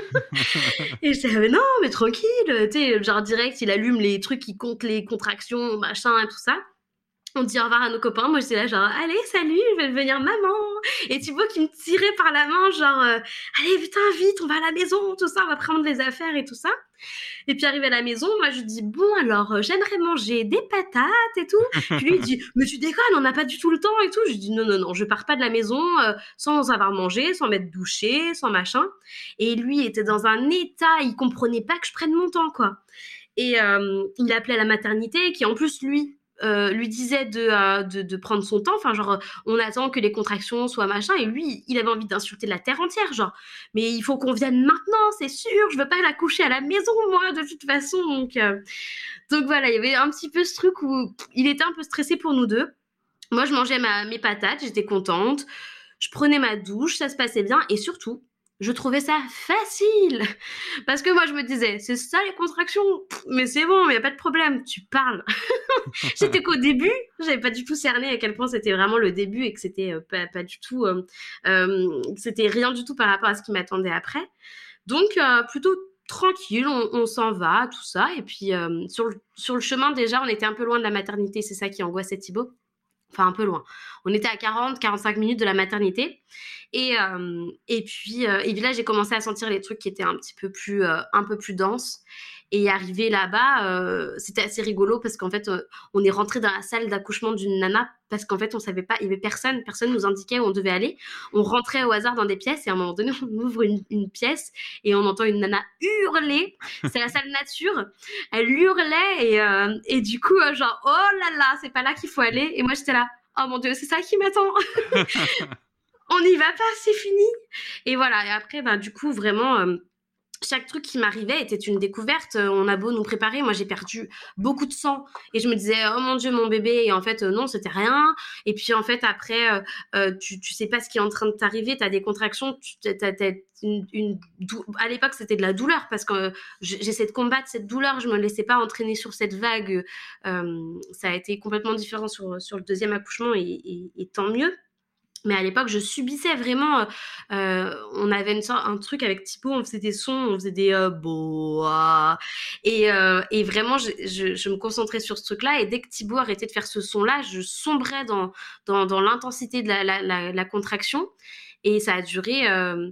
Et je dis mais non, mais tranquille, tu sais, genre direct, il allume les trucs qui comptent les contractions, machin et tout ça. On dit au revoir à nos copains. Moi, j'étais là genre, allez, salut, je vais devenir maman. Et Thibaut qui me tirait par la main, genre, allez, putain, vite, on va à la maison, tout ça, on va prendre les affaires et tout ça. Et puis, arrivé à la maison, moi, je dis, bon, alors, j'aimerais manger des patates et tout. Puis lui, il dit, mais tu déconnes, on n'a pas du tout le temps et tout. Je dis, non, je pars pas de la maison sans avoir mangé, sans m'être douché, sans machin. Et lui, il était dans un état, il comprenait pas que je prenne mon temps, quoi. Et il appelait à la maternité, qui en plus, lui disait de prendre son temps, enfin genre on attend que les contractions soient machin, et lui il avait envie d'insulter la terre entière, genre mais il faut qu'on vienne maintenant, c'est sûr, je veux pas la coucher à la maison moi de toute façon. Donc voilà, il y avait un petit peu ce truc où il était un peu stressé pour nous deux. Moi je mangeais mes patates, j'étais contente, je prenais ma douche, ça se passait bien, et surtout je trouvais ça facile. Parce que moi, je me disais, c'est ça les contractions, mais c'est bon, il n'y a pas de problème, tu parles. J'étais qu'au début, j'avais pas du tout cerné à quel point c'était vraiment le début et que c'était pas du tout, c'était rien du tout par rapport à ce qui m'attendait après. Donc, plutôt tranquille, on s'en va, tout ça. Et puis, sur le chemin, déjà, on était un peu loin de la maternité, c'est ça qui angoissait Thibaut. Enfin, un peu loin. On était à 40-45 minutes de la maternité. Et puis là, j'ai commencé à sentir les trucs qui étaient un peu plus denses. Et arrivé là-bas, c'était assez rigolo parce qu'en fait, on est rentré dans la salle d'accouchement d'une nana parce qu'en fait, on savait pas, il y avait personne nous indiquait où on devait aller. On rentrait au hasard dans des pièces et à un moment donné, on ouvre une pièce et on entend une nana hurler. C'est la salle nature. Elle hurlait et du coup, genre, oh là là, c'est pas là qu'il faut aller. Et moi, j'étais là, oh mon Dieu, c'est ça qui m'attend. On n'y va pas, c'est fini. Et voilà. Et après, du coup, vraiment, chaque truc qui m'arrivait était une découverte. On a beau nous préparer, moi j'ai perdu beaucoup de sang et je me disais oh mon Dieu mon bébé, et en fait non, c'était rien. Et puis en fait après tu sais pas ce qui est en train de t'arriver, t'as des contractions, à l'époque c'était de la douleur parce que j'essaie de combattre cette douleur, je me laissais pas entraîner sur cette vague. Ça a été complètement différent sur le deuxième accouchement et tant mieux. Mais à l'époque, je subissais vraiment. On avait un truc avec Thibaut, on faisait des sons, on faisait des boah. Et vraiment, je me concentrais sur ce truc-là. Et dès que Thibaut arrêtait de faire ce son-là, je sombrais dans l'intensité de la contraction. Et ça a duré,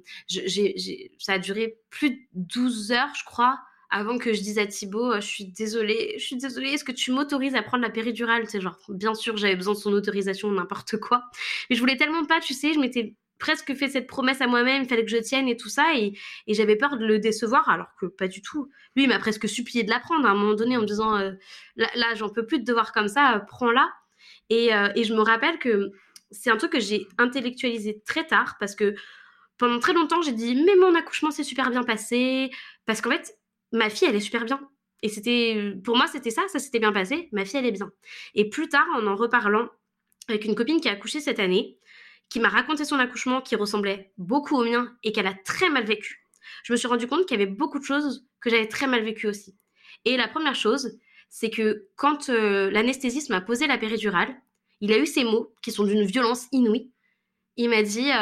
ça a duré plus de 12 heures, je crois, avant que je dise à Thibaut, je suis désolée, est-ce que tu m'autorises à prendre la péridurale? C'est genre, bien sûr, j'avais besoin de son autorisation, n'importe quoi. Mais je voulais tellement pas, tu sais, je m'étais presque fait cette promesse à moi-même, il fallait que je tienne et tout ça, et j'avais peur de le décevoir, alors que pas du tout. Lui, il m'a presque supplié de la prendre à un moment donné en me disant, là, j'en peux plus de te voir comme ça, prends-la. Et je me rappelle que c'est un truc que j'ai intellectualisé très tard, parce que pendant très longtemps, j'ai dit, mais mon accouchement s'est super bien passé, parce qu'en fait, ma fille, elle est super bien. Et pour moi, c'était ça s'était bien passé. Ma fille, elle est bien. Et plus tard, en reparlant avec une copine qui a accouché cette année, qui m'a raconté son accouchement qui ressemblait beaucoup au mien et qu'elle a très mal vécu, je me suis rendu compte qu'il y avait beaucoup de choses que j'avais très mal vécues aussi. Et la première chose, c'est que quand l'anesthésiste m'a posé la péridurale, il a eu ces mots qui sont d'une violence inouïe. Il m'a dit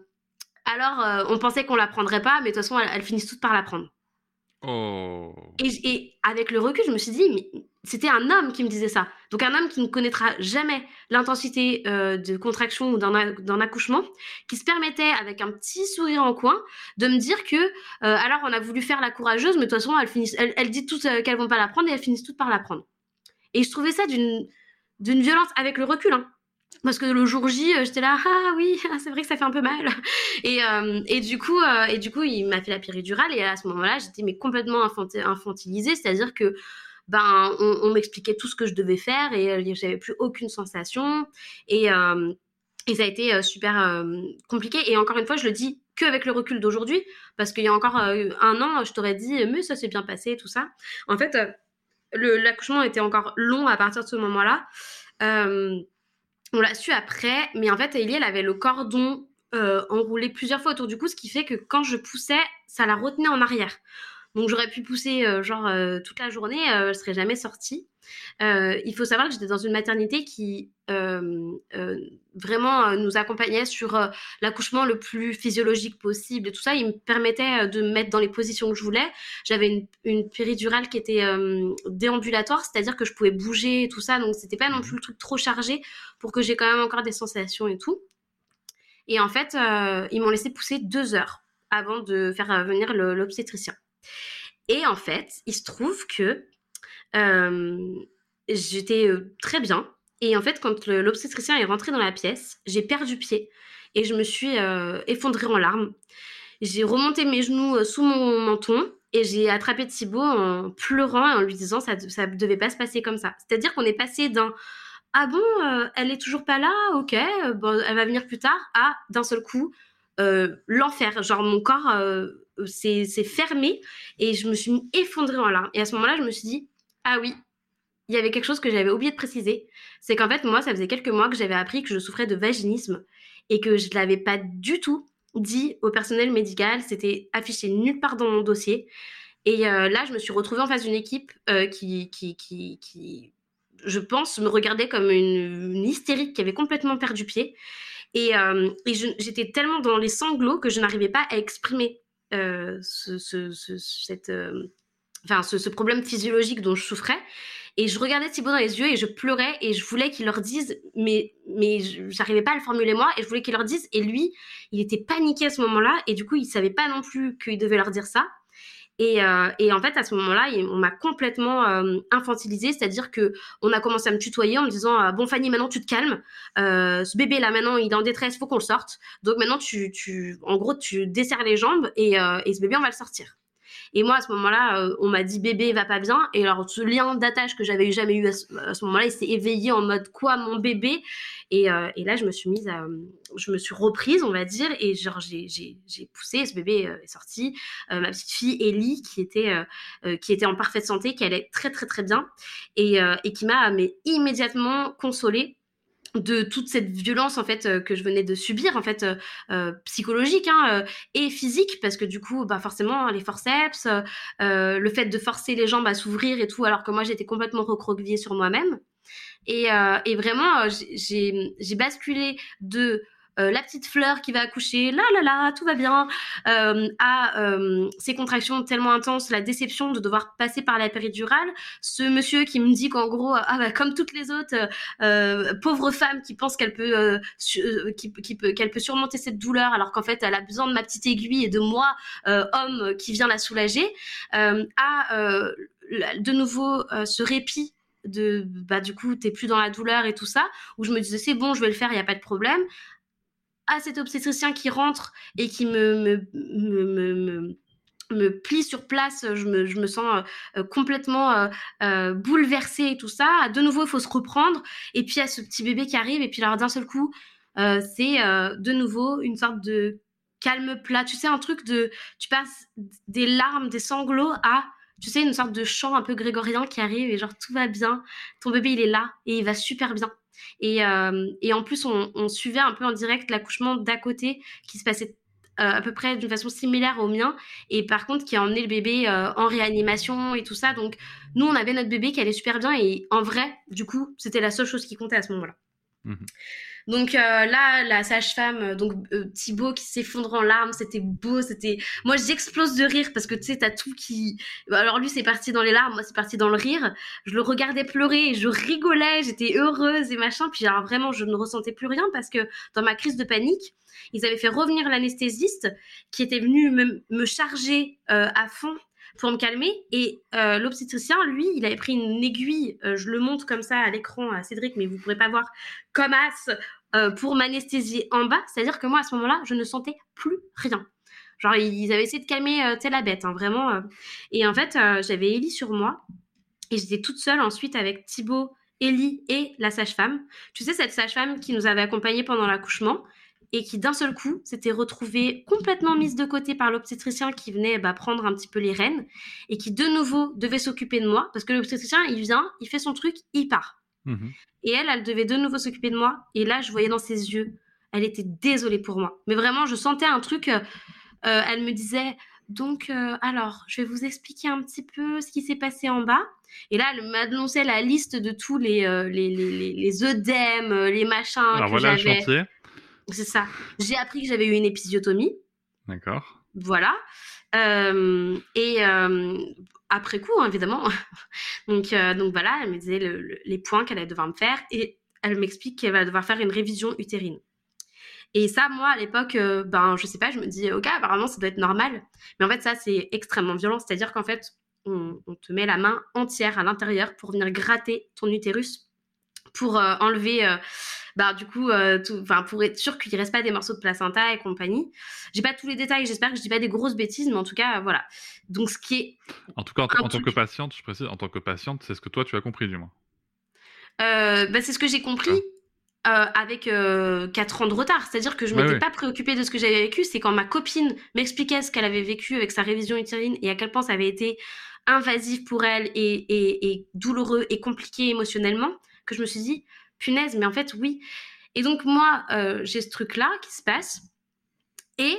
alors, on pensait qu'on la prendrait pas, mais de toute façon, elles finissent toutes par la prendre. Oh. Et avec le recul, je me suis dit, mais c'était un homme qui me disait ça. Donc un homme qui ne connaîtra jamais l'intensité de contraction ou d'un accouchement, qui se permettait, avec un petit sourire en coin, de me dire que, alors on a voulu faire la courageuse, mais de toute façon, elles disent toutes qu'elles vont pas la prendre et elles finissent toutes par la prendre. Et je trouvais ça d'une violence, avec le recul, hein. Parce que le jour J, j'étais là, ah oui, c'est vrai que ça fait un peu mal. Et du coup, il m'a fait la péridurale et à ce moment-là, j'étais mais complètement infantilisée, c'est-à-dire que on m'expliquait tout ce que je devais faire et j'avais plus aucune sensation et ça a été super compliqué. Et encore une fois, je le dis qu'avec le recul d'aujourd'hui, parce qu'il y a encore un an, je t'aurais dit, mais ça s'est bien passé, tout ça. En fait, l'accouchement était encore long à partir de ce moment-là. On l'a su après, mais en fait, Ellie, elle avait le cordon enroulé plusieurs fois autour du cou, ce qui fait que quand je poussais, ça la retenait en arrière. Donc, j'aurais pu pousser toute la journée, je ne serais jamais sortie. Il faut savoir que j'étais dans une maternité qui vraiment nous accompagnait sur l'accouchement le plus physiologique possible et tout ça. Il me permettait de me mettre dans les positions que je voulais. J'avais une péridurale qui était déambulatoire, c'est-à-dire que je pouvais bouger et tout ça, donc c'était pas non plus le truc trop chargé pour que j'ai quand même encore des sensations et tout. Et en fait, ils m'ont laissé pousser 2 heures avant de faire venir l'obstétricien. Et en fait, il se trouve que j'étais très bien. Et en fait, quand l'obstétricien est rentré dans la pièce, j'ai perdu pied et je me suis effondrée en larmes. J'ai remonté mes genoux sous mon menton et j'ai attrapé Thibaut en pleurant et en lui disant ça devait pas se passer comme ça. C'est-à-dire qu'on est passé d'un ah bon, elle est toujours pas là, ok, bon, elle va venir plus tard, à d'un seul coup l'enfer. Genre mon corps s'est fermé et je me suis effondrée en larmes. Et à ce moment-là, je me suis dit ah oui, il y avait quelque chose que j'avais oublié de préciser, c'est qu'en fait moi ça faisait quelques mois que j'avais appris que je souffrais de vaginisme et que je l'avais pas du tout dit au personnel médical, c'était affiché nulle part dans mon dossier. Et là, je me suis retrouvée en face d'une équipe qui, je pense, me regardait comme une hystérique qui avait complètement perdu pied. Et j'étais tellement dans les sanglots que je n'arrivais pas à exprimer ce problème physiologique dont je souffrais. Et je regardais Thibaut dans les yeux et je pleurais et je voulais qu'il leur dise, mais j'arrivais pas à le formuler moi, et je voulais qu'il leur dise. Et lui, il était paniqué à ce moment-là, et du coup, il savait pas non plus qu'il devait leur dire ça. Et en fait, à ce moment-là, on m'a complètement infantilisée, c'est-à-dire que on a commencé à me tutoyer en me disant bon Fanny, maintenant tu te calmes, ce bébé là maintenant il est en détresse, faut qu'on le sorte. Donc maintenant en gros tu desserres les jambes et ce bébé on va le sortir. Et moi, à ce moment-là, on m'a dit bébé va pas bien. Et alors, ce lien d'attache que j'avais jamais eu à ce moment-là, il s'est éveillé en mode quoi, mon bébé. Et là, je me suis reprise, on va dire, et genre j'ai poussé. Ce bébé est sorti. Ma petite fille Ellie, qui était en parfaite santé, qui allait très très très bien, et qui m'a immédiatement consolée de toute cette violence en fait que je venais de subir en fait psychologique et physique, parce que du coup forcément les forceps, le fait de forcer les jambes à s'ouvrir et tout, alors que moi j'étais complètement recroquevillée sur moi-même, et vraiment j'ai basculé de la petite fleur qui va accoucher, là, tout va bien, à ces contractions tellement intenses, la déception de devoir passer par la péridurale, ce monsieur qui me dit qu'en gros, comme toutes les autres pauvres femmes qui pensent qu'elle peut, qu'elle peut surmonter cette douleur, alors qu'en fait, elle a besoin de ma petite aiguille et de moi, homme, qui vient la soulager, de nouveau ce répit de du coup t'es plus dans la douleur et tout ça, où je me disais c'est bon, je vais le faire, il y a pas de problème, à cet obstétricien qui rentre et qui me plie sur place, je me sens complètement bouleversée et tout ça. De nouveau, il faut se reprendre. Et puis, il y a ce petit bébé qui arrive. Et puis, alors, d'un seul coup, c'est de nouveau une sorte de calme plat. Tu sais, un truc de... Tu passes des larmes, des sanglots à... Tu sais, une sorte de chant un peu grégorien qui arrive et genre, tout va bien. Ton bébé, il est là et il va super bien. Et en plus, on suivait un peu en direct l'accouchement d'à côté qui se passait à peu près d'une façon similaire au mien, et par contre qui a emmené le bébé en réanimation et tout ça. Donc nous, on avait notre bébé qui allait super bien, et en vrai, du coup, c'était la seule chose qui comptait à ce moment-là. Mmh. Donc là, la sage-femme, Thibaut qui s'effondre en larmes, c'était beau, moi j'explose de rire parce que tu sais, t'as tout qui... Alors lui c'est parti dans les larmes, moi c'est parti dans le rire. Je le regardais pleurer et je rigolais, j'étais heureuse et machin. Puis alors vraiment, je ne ressentais plus rien parce que dans ma crise de panique, ils avaient fait revenir l'anesthésiste qui était venu me charger à fond pour me calmer, et l'obstétricien, lui, il avait pris une aiguille, je le montre comme ça à l'écran à Cédric, mais vous ne pourrez pas voir, comme as, pour m'anesthésier en bas. C'est-à-dire que moi, à ce moment-là, je ne sentais plus rien. Genre, ils avaient essayé de calmer la bête, vraiment. Et en fait, j'avais Ellie sur moi, et j'étais toute seule ensuite avec Thibaut, Ellie et la sage-femme. Tu sais, cette sage-femme qui nous avait accompagnés pendant l'accouchement, et qui d'un seul coup s'était retrouvée complètement mise de côté par l'obstétricien qui venait prendre un petit peu les rênes, et qui de nouveau devait s'occuper de moi, parce que l'obstétricien, il vient, il fait son truc, il part. Mmh. Et elle devait de nouveau s'occuper de moi, et là je voyais dans ses yeux, elle était désolée pour moi, mais vraiment je sentais un truc, elle me disait donc alors je vais vous expliquer un petit peu ce qui s'est passé en bas. Et là, elle m'annonçait la liste de tous les œdèmes, les machins. Alors que voilà j'avais... le chantier. C'est ça. J'ai appris que j'avais eu une épisiotomie. D'accord. Voilà. Après coup, évidemment. donc voilà, elle me disait les points qu'elle allait devoir me faire, et elle m'explique qu'elle va devoir faire une révision utérine. Et ça, moi, à l'époque, je sais pas, je me dis, ok, apparemment, ça doit être normal. Mais en fait, ça, c'est extrêmement violent. C'est-à-dire qu'en fait, on te met la main entière à l'intérieur pour venir gratter ton utérus, pour enlever... du coup, pour être sûr qu'il ne reste pas des morceaux de placenta et compagnie. J'ai pas tous les détails, j'espère que je dis pas des grosses bêtises, mais en tout cas, voilà. Donc, ce qui est... En tout cas, en tant que patiente, je précise, en tant que patiente, c'est ce que toi, tu as compris, du moins. C'est ce que j'ai compris avec 4 ans de retard. C'est-à-dire que je m'étais pas préoccupée de ce que j'avais vécu. C'est quand ma copine m'expliquait ce qu'elle avait vécu avec sa révision utérine et à quel point ça avait été invasif pour elle et douloureux et compliqué émotionnellement, que je me suis dit... Punaise, mais en fait, oui. Et donc, moi, j'ai ce truc-là qui se passe. Et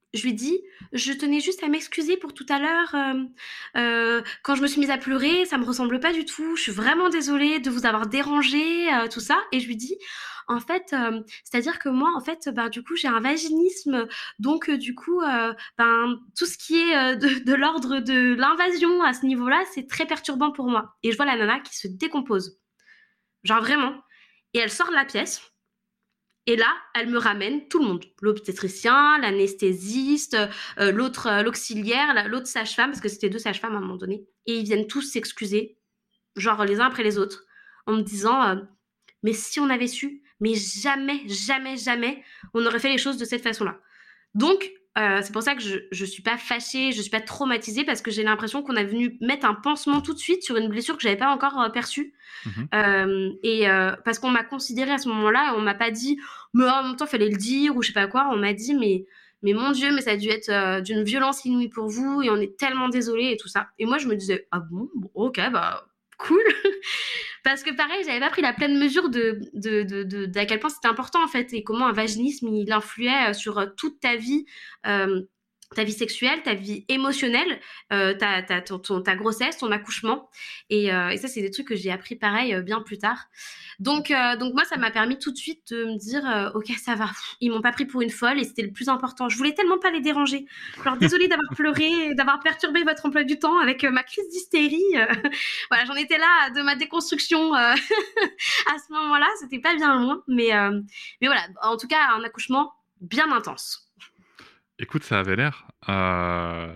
je lui dis, je tenais juste à m'excuser pour tout à l'heure. Quand je me suis mise à pleurer, ça me ressemble pas du tout. Je suis vraiment désolée de vous avoir dérangé, tout ça. Et je lui dis, en fait, c'est-à-dire que moi, en fait, du coup, j'ai un vaginisme. Donc, du coup, tout ce qui est de l'ordre de l'invasion à ce niveau-là, c'est très perturbant pour moi. Et je vois la nana qui se décompose. Genre vraiment. Et elle sort de la pièce. Et là, elle me ramène tout le monde. L'obstétricien, l'anesthésiste, l'auxiliaire, l'autre sage-femme, parce que c'était 2 sages-femmes à un moment donné. Et ils viennent tous s'excuser, genre les uns après les autres, en me disant mais si on avait su, mais jamais, jamais, jamais, on aurait fait les choses de cette façon-là. Donc, c'est pour ça que je suis pas fâchée, je suis pas traumatisée, parce que j'ai l'impression qu'on a venu mettre un pansement tout de suite sur une blessure que j'avais pas encore perçue. Parce qu'on m'a considérée à ce moment-là, on m'a pas dit mais en même temps fallait le dire ou je sais pas quoi, on m'a dit mais mon Dieu, mais ça a dû être d'une violence inouïe pour vous et on est tellement désolés et tout ça. Et moi je me disais ah bon, ok, cool. Parce que pareil, j'avais pas pris la pleine mesure d'à quel point c'était important en fait, et comment un vaginisme il influait sur toute ta vie sexuelle, ta vie émotionnelle, ta grossesse, ton accouchement. Et ça, c'est des trucs que j'ai appris pareil bien plus tard. Donc moi, ça m'a permis tout de suite de me dire ok, ça va, ils m'ont pas pris pour une folle et c'était le plus important. Je voulais tellement pas les déranger. Alors désolée d'avoir pleuré, d'avoir perturbé votre emploi du temps avec ma crise d'hystérie. Voilà, j'en étais là de ma déconstruction à ce moment-là. C'était pas bien loin, mais voilà, en tout cas, un accouchement bien intense. Écoute, ça avait l'air. Enfin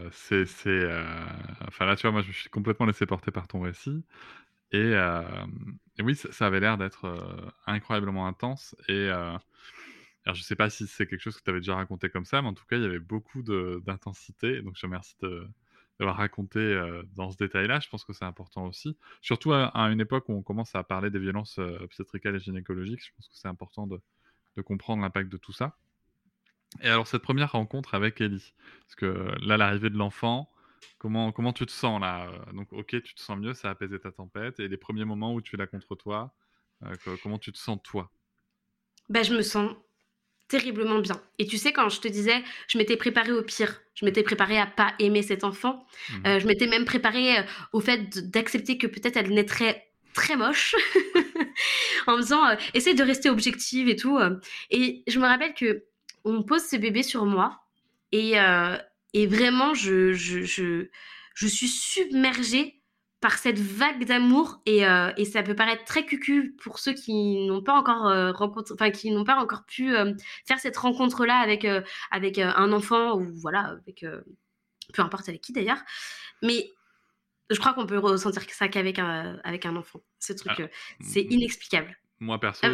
là, tu vois, moi, je me suis complètement laissé porter par ton récit. Et oui, ça avait l'air d'être incroyablement intense. Et alors, je sais pas si c'est quelque chose que tu avais déjà raconté comme ça, mais en tout cas, il y avait beaucoup d'intensité. Donc, je te remercie d'avoir raconté dans ce détail-là. Je pense que c'est important aussi. Surtout à une époque où on commence à parler des violences obstétricales et gynécologiques. Je pense que c'est important de comprendre l'impact de tout ça. Et alors, cette première rencontre avec Ellie, parce que là, l'arrivée de l'enfant, comment tu te sens là? Donc, ok, tu te sens mieux, ça a apaisé ta tempête. Et les premiers moments où tu l'as contre toi, comment tu te sens toi? Je me sens terriblement bien. Et tu sais, quand je te disais, je m'étais préparée au pire, je m'étais préparée à pas aimer cet enfant, je m'étais même préparée au fait d'accepter que peut-être elle naîtrait très moche, en me disant, essaye de rester objective et tout. Et je me rappelle que on pose ce bébé sur moi et vraiment je suis submergée par cette vague d'amour et ça peut paraître très cucu pour ceux qui n'ont pas encore qui n'ont pas encore pu faire cette rencontre-là avec un enfant ou voilà, avec peu importe avec qui d'ailleurs, mais je crois qu'on peut ressentir ça qu'avec un enfant. Ce truc, c'est inexplicable. Moi perso,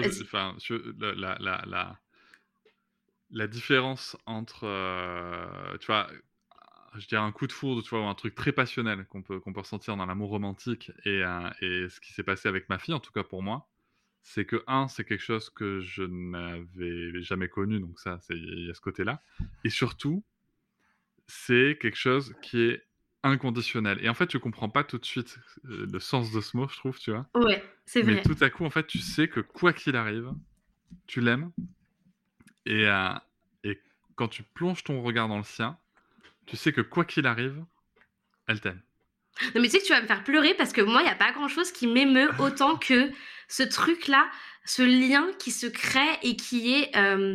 la différence entre, tu vois, je dirais un coup de foudre, tu vois, ou un truc très passionnel qu'on peut ressentir dans l'amour romantique et ce qui s'est passé avec ma fille, en tout cas pour moi, c'est que c'est quelque chose que je n'avais jamais connu, donc ça, il y a ce côté-là. Et surtout, c'est quelque chose qui est inconditionnel. Et en fait, tu comprends pas tout de suite le sens de ce mot, je trouve, tu vois. Ouais, c'est vrai. Mais tout à coup, en fait, tu sais que quoi qu'il arrive, tu l'aimes. Et quand tu plonges ton regard dans le sien, tu sais que quoi qu'il arrive, elle t'aime. Non, mais tu sais que tu vas me faire pleurer parce que moi, il n'y a pas grand-chose qui m'émeut autant que ce truc-là, ce lien qui se crée et qui est...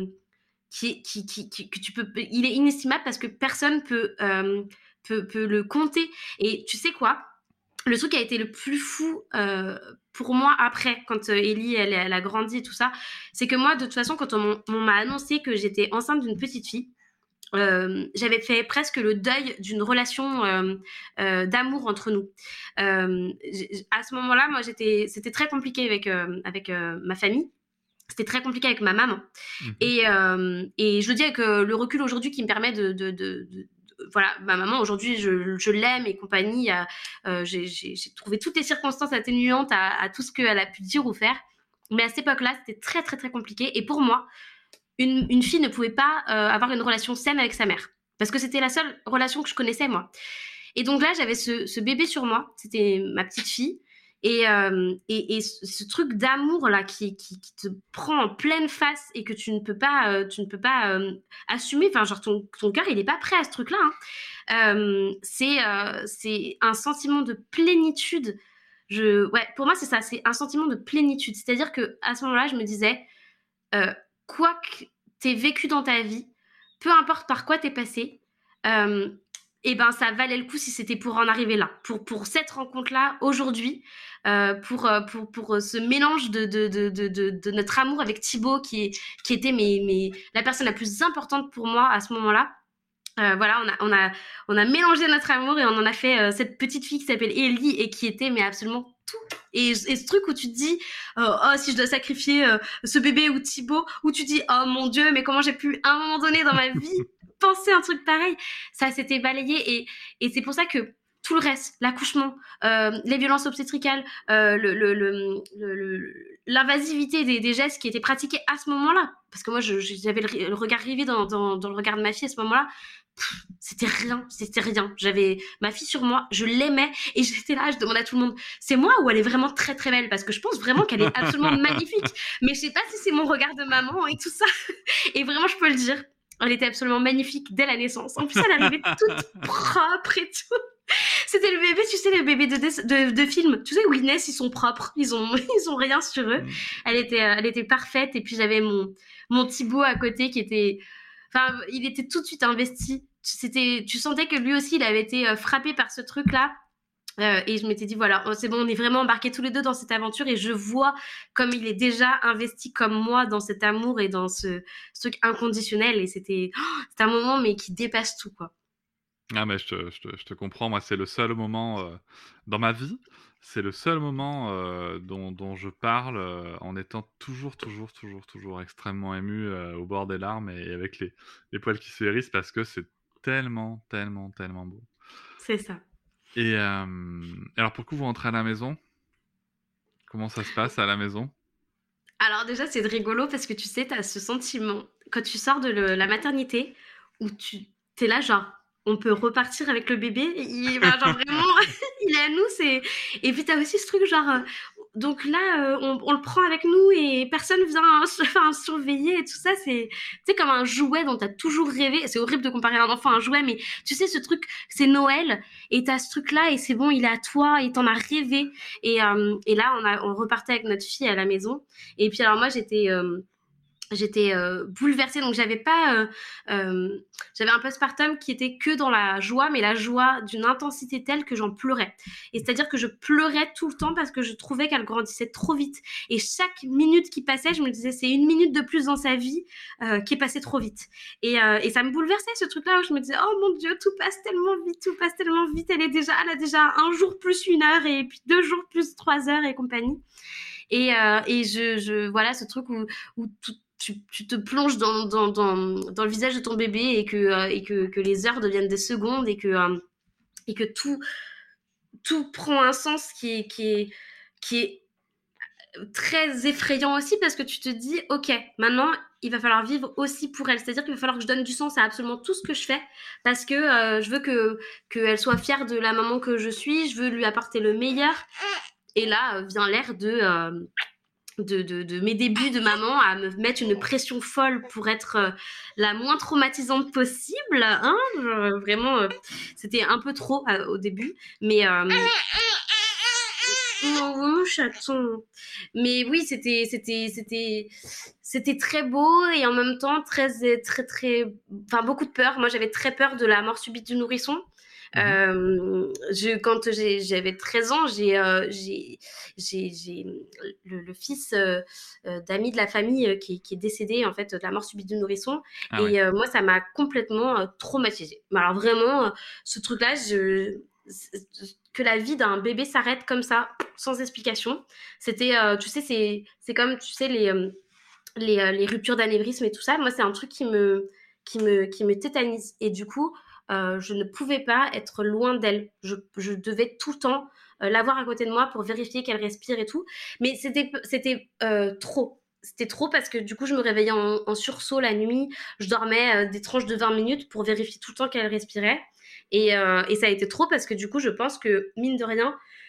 que tu peux, il est inestimable parce que personne peut le compter. Et tu sais quoi? Le truc qui a été le plus fou pour moi après, quand Ellie elle a grandi et tout ça, c'est que moi, de toute façon, quand on m'a annoncé que j'étais enceinte d'une petite fille, j'avais fait presque le deuil d'une relation d'amour entre nous. À ce moment-là, moi, c'était très compliqué avec ma famille. C'était très compliqué avec ma maman. Et je le dis avec le recul aujourd'hui qui me permet voilà, ma maman aujourd'hui je l'aime et compagnie. J'ai trouvé toutes les circonstances atténuantes à tout ce qu'elle a pu dire ou faire, mais à cette époque-là c'était très très très compliqué. Et pour moi, une fille ne pouvait pas avoir une relation saine avec sa mère parce que c'était la seule relation que je connaissais moi. Et donc là j'avais ce bébé sur moi, c'était ma petite fille. Et ce truc d'amour là qui te prend en pleine face et que tu ne peux pas assumer, enfin genre ton cœur il est pas prêt à ce truc là, hein. C'est un sentiment de plénitude. Pour moi c'est ça, c'est un sentiment de plénitude, c'est-à-dire que à ce moment-là je me disais quoi que t'aies vécu dans ta vie, peu importe par quoi t'es passé, et ben ça valait le coup si c'était pour en arriver là, pour cette rencontre là aujourd'hui, pour ce mélange de notre amour avec Thibaut qui était la personne la plus importante pour moi à ce moment-là. Voilà, on a mélangé notre amour et on en a fait cette petite fille qui s'appelle Ellie et qui était mais absolument tout. Et ce truc où tu te dis si je dois sacrifier ce bébé ou Thibaut, où tu dis oh mon Dieu, mais comment j'ai pu à un moment donné dans ma vie penser un truc pareil, ça s'était balayé. Et c'est pour ça que tout le reste, l'accouchement, les violences obstétricales, l'invasivité des gestes qui étaient pratiqués à ce moment-là, parce que moi j'avais le regard rivé dans le regard de ma fille à ce moment-là. C'était rien. J'avais ma fille sur moi, je l'aimais et j'étais là, je demandais à tout le monde, c'est moi ou elle est vraiment très très belle, parce que je pense vraiment qu'elle est absolument magnifique, mais je sais pas si c'est mon regard de maman et tout ça. Et vraiment je peux le dire, elle était absolument magnifique dès la naissance. En plus elle arrivait toute propre et tout. C'était le bébé, tu sais, les bébés de film, tu sais, où ils naissent, ils sont propres, ils ont rien sur eux. Elle était parfaite. Et puis j'avais mon Thibaut à côté qui était, enfin, il était tout de suite investi. Tu sentais que lui aussi, il avait été frappé par ce truc-là. Et je m'étais dit, voilà, c'est bon, on est vraiment embarqués tous les deux dans cette aventure et je vois comme il est déjà investi comme moi dans cet amour et dans ce truc inconditionnel. Et c'était un moment, mais qui dépasse tout, quoi. Ah mais je te comprends, moi c'est le seul moment dans ma vie, c'est le seul moment dont je parle en étant toujours extrêmement ému au bord des larmes et avec les poils qui se hérissent parce que c'est tellement beau. C'est ça. Et alors pour le coup vous rentrez à la maison, comment ça se passe à la maison? Alors déjà c'est rigolo parce que tu sais, t'as ce sentiment quand tu sors de la maternité où t'es là genre on peut repartir avec le bébé, genre vraiment il est à nous, et puis t'as aussi ce truc genre donc là on le prend avec nous et personne vient surveiller et tout ça, c'est comme un jouet dont t'as toujours rêvé. C'est horrible de comparer un enfant à un jouet, mais tu sais ce truc, c'est Noël et t'as ce truc là et c'est bon, il est à toi et t'en as rêvé. Et là on repartait avec notre fille à la maison, et puis alors moi j'étais bouleversée, donc j'avais un postpartum qui était que dans la joie, mais la joie d'une intensité telle que j'en pleurais. Et c'est-à-dire que je pleurais tout le temps parce que je trouvais qu'elle grandissait trop vite. Et chaque minute qui passait, je me disais c'est une minute de plus dans sa vie qui est passée trop vite. Et ça me bouleversait ce truc-là où je me disais oh mon Dieu, tout passe tellement vite. Elle a déjà un jour plus 1 heure et puis 2 jours plus 3 heures et compagnie. Et voilà ce truc où tu te plonges dans le visage de ton bébé et que les heures deviennent des secondes et que tout prend un sens qui est très effrayant aussi, parce que tu te dis ok, maintenant il va falloir vivre aussi pour elle, c'est-à-dire qu'il va falloir que je donne du sens à absolument tout ce que je fais parce que je veux qu'elle soit fière de la maman que je suis, je veux lui apporter le meilleur. Et là vient l'ère de mes débuts de maman à me mettre une pression folle pour être la moins traumatisante possible, hein, vraiment c'était un peu trop au début, mais mon chaton. Mais oui, c'était très beau et en même temps très enfin beaucoup de peur. Moi j'avais très peur de la mort subite du nourrisson. Quand j'avais 13 ans, j'ai le fils d'amis de la famille qui est décédé en fait de la mort subite du nourrisson. Moi ça m'a complètement traumatisée. Alors vraiment ce truc là, que la vie d'un bébé s'arrête comme ça sans explication, c'était tu sais, c'est comme tu sais les ruptures d'anévrisme et tout ça. Moi c'est un truc qui me tétanise, et du coup je ne pouvais pas être loin d'elle. Je devais tout le temps l'avoir à côté de moi pour vérifier qu'elle respire et tout. Mais c'était trop. C'était trop parce que du coup, je me réveillais en sursaut la nuit. Je dormais des tranches de 20 minutes pour vérifier tout le temps qu'elle respirait. Et ça a été trop parce que du coup, je pense que, mine de rien,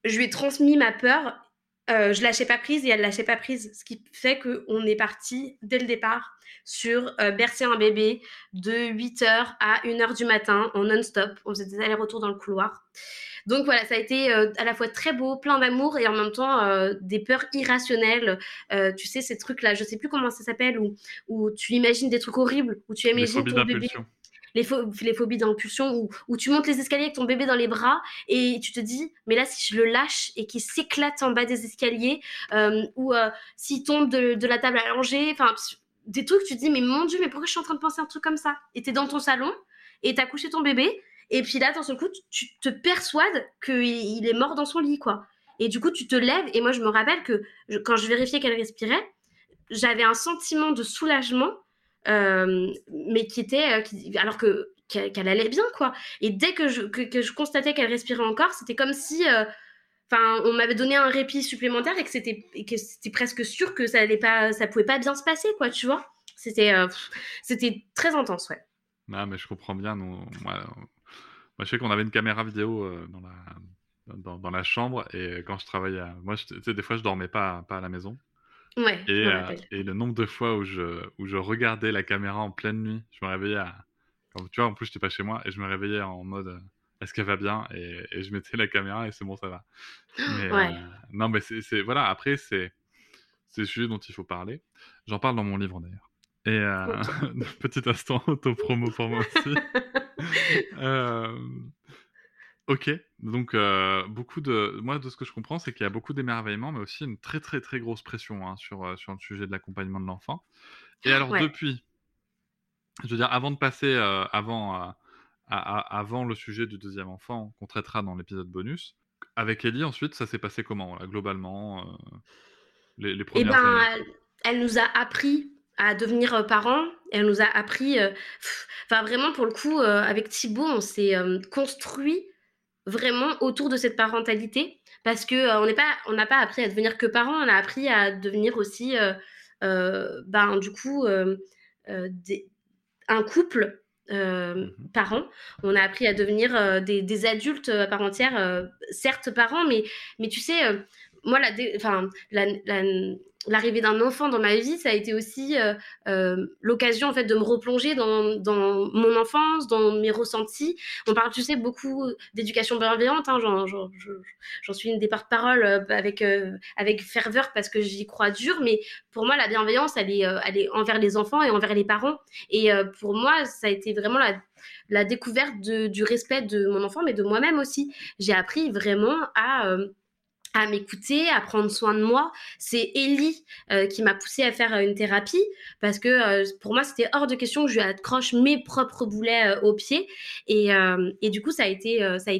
je lui ai transmis ma peur. Je lâchais pas prise et elle lâchait pas prise. Ce qui fait qu'on est parti dès le départ sur bercer un bébé de 8h à 1h du matin en non-stop. On faisait des allers-retours dans le couloir. Donc voilà, ça a été à la fois très beau, plein d'amour et en même temps des peurs irrationnelles. Tu sais, ces trucs-là, je sais plus comment ça s'appelle, où tu imagines des trucs horribles, où tu imagines ton bébé. Les phobies d'impulsion où tu montes les escaliers avec ton bébé dans les bras et tu te dis mais là si je le lâche et qu'il s'éclate en bas des escaliers ou s'il tombe de la table à langer, enfin des trucs tu te dis mais mon Dieu mais pourquoi je suis en train de penser un truc comme ça, et t'es dans ton salon et t'as couché ton bébé et puis là d'un seul coup tu te persuades qu'il est mort dans son lit quoi, et du coup tu te lèves et moi je me rappelle que quand je vérifiais qu'elle respirait j'avais un sentiment de soulagement mais qui était alors qu'elle allait bien quoi, et dès que je constatais qu'elle respirait encore c'était comme si on m'avait donné un répit supplémentaire et que c'était presque sûr que ça pouvait pas bien se passer quoi, tu vois, c'était très intense. Ouais. Ah mais je comprends bien. Moi je sais qu'on avait une caméra vidéo dans la chambre, et quand je travaillais moi tu sais, des fois je dormais pas à la maison. Ouais, et le nombre de fois où je regardais la caméra en pleine nuit, je me réveillais tu vois, en plus j'étais pas chez moi et je me réveillais en mode est-ce qu'elle va bien, et je mettais la caméra et c'est bon, ça va. Mais ouais. non mais c'est voilà, après c'est le sujet dont il faut parler. J'en parle dans mon livre d'ailleurs. Et Okay. petit instant auto-promo pour moi aussi. Ok, donc moi de ce que je comprends, c'est qu'il y a beaucoup d'émerveillement, mais aussi une très très très grosse pression hein, sur le sujet de l'accompagnement de l'enfant. Et alors Ouais. depuis, je veux dire, avant de passer avant le sujet du deuxième enfant qu'on traitera dans l'épisode bonus, avec Ellie ensuite, ça s'est passé comment là, globalement, les Et premières années? elle nous a appris à devenir parents. Elle nous a appris, vraiment pour le coup, avec Thibaut, on s'est construit vraiment autour de cette parentalité parce que on n'a pas appris à devenir que parents, on a appris à devenir aussi, du coup, un couple. Parents, on a appris à devenir des adultes à part entière, certes parents, mais tu sais, moi l'arrivée d'un enfant dans ma vie, ça a été aussi l'occasion en fait de me replonger dans mon enfance, dans mes ressentis. On parle, tu sais, beaucoup d'éducation bienveillante, hein, j'en suis une des porte-parole avec ferveur parce que j'y crois dur, mais pour moi la bienveillance elle est envers les enfants et envers les parents. Et pour moi, ça a été vraiment la découverte du respect de mon enfant, mais de moi-même aussi. J'ai appris vraiment à m'écouter, à prendre soin de moi. C'est Ellie qui m'a poussée à faire une thérapie parce que pour moi, c'était hors de question que je lui accroche mes propres boulets aux pieds. Et du coup, ça a été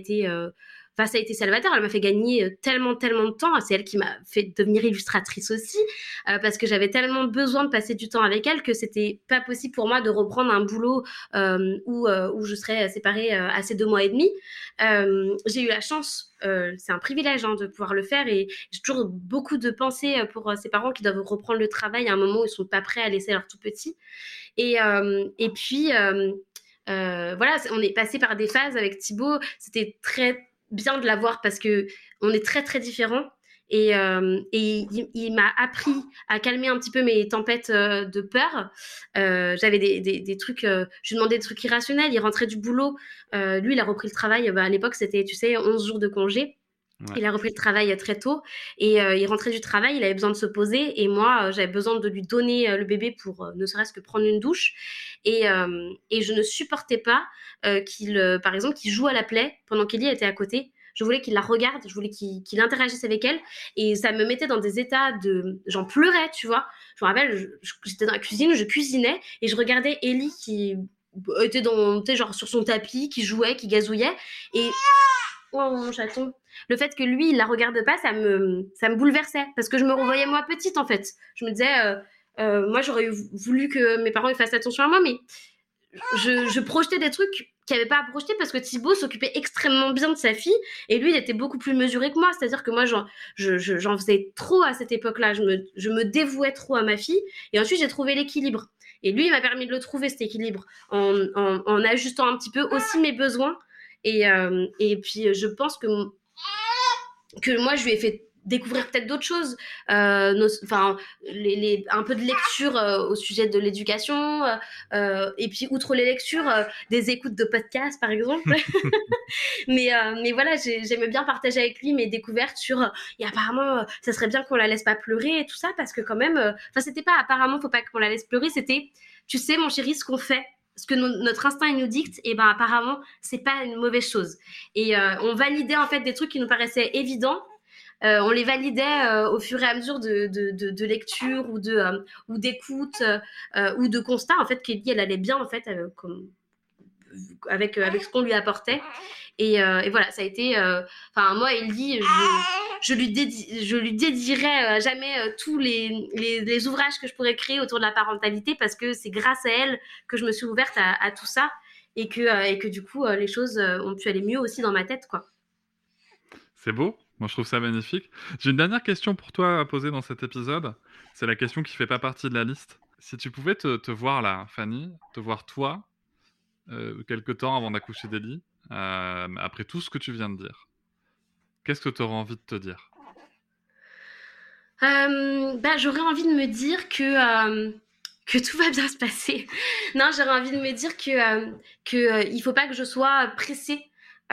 salvateur. Elle m'a fait gagner tellement de temps. C'est elle qui m'a fait devenir illustratrice aussi parce que j'avais tellement besoin de passer du temps avec elle que c'était pas possible pour moi de reprendre un boulot où je serais séparée à ces 2 mois et demi. J'ai eu la chance, c'est un privilège hein, de pouvoir le faire, et j'ai toujours beaucoup de pensées pour ces parents qui doivent reprendre le travail à un moment où ils sont pas prêts à laisser leur tout petit. Et puis voilà, on est passé par des phases avec Thibaut. C'était très bien de l'avoir parce que on est très très différents. Et il m'a appris à calmer un petit peu mes tempêtes de peur. J'avais des trucs, je lui demandais des trucs irrationnels. Il rentrait du boulot. Lui, il a repris le travail. À l'époque, c'était, tu sais, 11 jours de congé. Ouais. Il a repris le travail très tôt et il rentrait du travail, il avait besoin de se poser et moi j'avais besoin de lui donner le bébé pour ne serait-ce que prendre une douche, et je ne supportais pas par exemple qu'il joue à la Play pendant qu'Ellie était à côté. Je voulais qu'il la regarde, je voulais qu'il interagisse avec elle, et ça me mettait dans des états j'en pleurais, tu vois. Je me rappelle, j'étais dans la cuisine, je cuisinais et je regardais Ellie qui était genre sur son tapis, qui jouait, qui gazouillait, et oh mon chaton, le fait que lui il la regarde pas, ça me bouleversait parce que je me revoyais moi petite en fait. Je me disais moi j'aurais voulu que mes parents ils fassent attention à moi, mais je projetais des trucs qu'il n'y avait pas à projeter parce que Thibaut s'occupait extrêmement bien de sa fille et lui il était beaucoup plus mesuré que moi, c'est-à-dire que moi j'en faisais trop à cette époque-là, je me dévouais trop à ma fille, et ensuite j'ai trouvé l'équilibre et lui il m'a permis de le trouver, cet équilibre, en ajustant un petit peu aussi mes besoins. Et puis je pense que que moi je lui ai fait découvrir peut-être d'autres choses, un peu de lecture au sujet de l'éducation, et puis outre les lectures, des écoutes de podcasts par exemple. mais voilà, j'aimais bien partager avec lui mes découvertes sur et apparemment ça serait bien qu'on la laisse pas pleurer et tout ça, parce que quand même c'était pas apparemment faut pas qu'on la laisse pleurer, c'était tu sais mon chéri, ce qu'on fait, ce que notre instinct il nous dicte, et ben apparemment c'est pas une mauvaise chose. Et on validait en fait des trucs qui nous paraissaient évidents. On les validait au fur et à mesure de lecture ou d'écoute ou de constat. En fait, Kelly, elle allait bien en fait avec ce qu'on lui apportait. Et voilà, ça a été. Moi, Ellie, je lui dédierai jamais tous les ouvrages que je pourrais créer autour de la parentalité, parce que c'est grâce à elle que je me suis ouverte à tout ça, et que du coup, les choses ont pu aller mieux aussi dans ma tête, quoi. C'est beau. Moi, je trouve ça magnifique. J'ai une dernière question pour toi à poser dans cet épisode. C'est la question qui fait pas partie de la liste. Si tu pouvais te voir là, Fanny, te voir toi, quelque temps avant d'accoucher d'Ellie, après tout ce que tu viens de dire, qu'est-ce que tu aurais envie de te dire ? J'aurais envie de me dire que tout va bien se passer. Non, j'aurais envie de me dire que il faut pas que je sois pressée.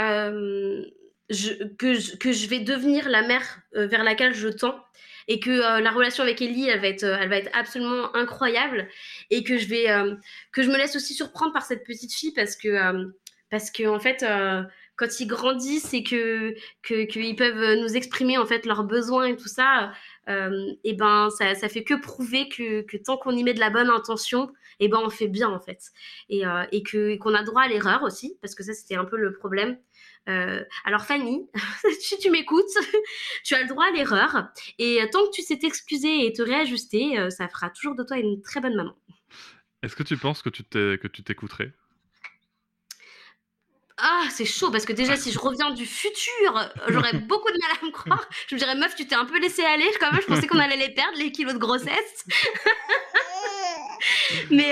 Que je vais devenir la mère vers laquelle je tends, et que la relation avec Ellie elle va être absolument incroyable, et que je me laisse aussi surprendre par cette petite fille, parce que en fait quand ils grandissent et qu'ils peuvent nous exprimer en fait leurs besoins et tout ça, et ben ça fait que prouver que tant qu'on y met de la bonne intention, et ben on fait bien en fait, et qu'on a droit à l'erreur aussi, parce que ça c'était un peu le problème. Alors Fanny, si tu m'écoutes, tu as le droit à l'erreur, et tant que tu sais t'excuser et te réajuster, ça fera toujours de toi une très bonne maman. Est-ce que tu penses que tu t'écouterais ? Ah, c'est chaud, parce que déjà, si je reviens du futur, j'aurais beaucoup de mal à me croire. Je me dirais, meuf, tu t'es un peu laissée aller, quand même, je pensais qu'on allait les perdre, les kilos de grossesse. Mais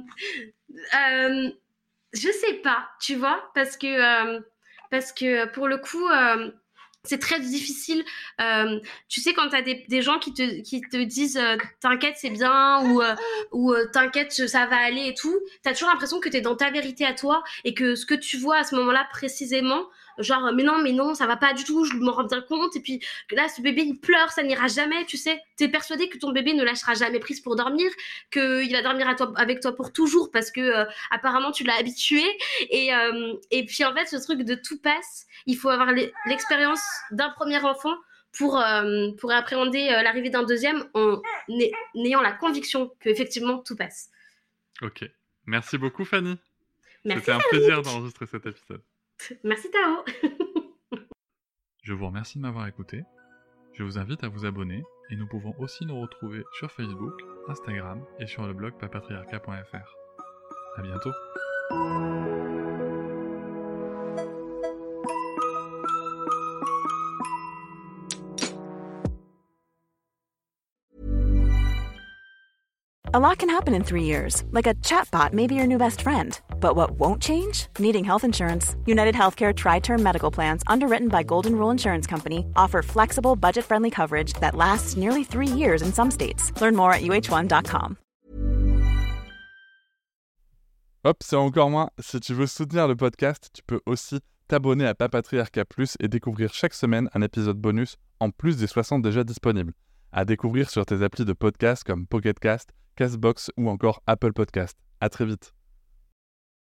je sais pas, tu vois, parce que pour le coup, c'est très difficile. Tu sais, quand t'as des gens qui te disent t'inquiète, c'est bien, ou t'inquiète, ça va aller et tout, t'as toujours l'impression que t'es dans ta vérité à toi, et que ce que tu vois à ce moment-là précisément, genre mais non, ça va pas du tout, je m'en rends bien compte, et puis là ce bébé il pleure, ça n'ira jamais, tu sais, t'es persuadé que ton bébé ne lâchera jamais prise pour dormir, qu'il va dormir avec toi pour toujours, parce que apparemment tu l'as habitué, et puis en fait ce truc de tout passe, il faut avoir l'expérience d'un premier enfant pour appréhender l'arrivée d'un deuxième, en ayant la conviction qu'effectivement tout passe. Ok, merci beaucoup Fanny. Merci. C'était un plaisir d'enregistrer cet épisode. Merci Tao. Je vous remercie de m'avoir écouté. Je vous invite à vous abonner, et nous pouvons aussi nous retrouver sur Facebook, Instagram et sur le blog papatriarcat.fr. À bientôt. A lot can happen in 3 years, like a chatbot may be your new best friend. But what won't change? Needing health insurance. United Healthcare Tri-Term Medical Plans, underwritten by Golden Rule Insurance Company, offer flexible, budget-friendly coverage that lasts nearly 3 years in some states. Learn more at uh1.com. Hop, c'est encore moins. Si tu veux soutenir le podcast, tu peux aussi t'abonner à Papatriarcat Plus et découvrir chaque semaine un épisode bonus en plus des 60 déjà disponibles. À découvrir sur tes applis de podcast comme Pocket Cast, Castbox ou encore Apple Podcast. À très vite.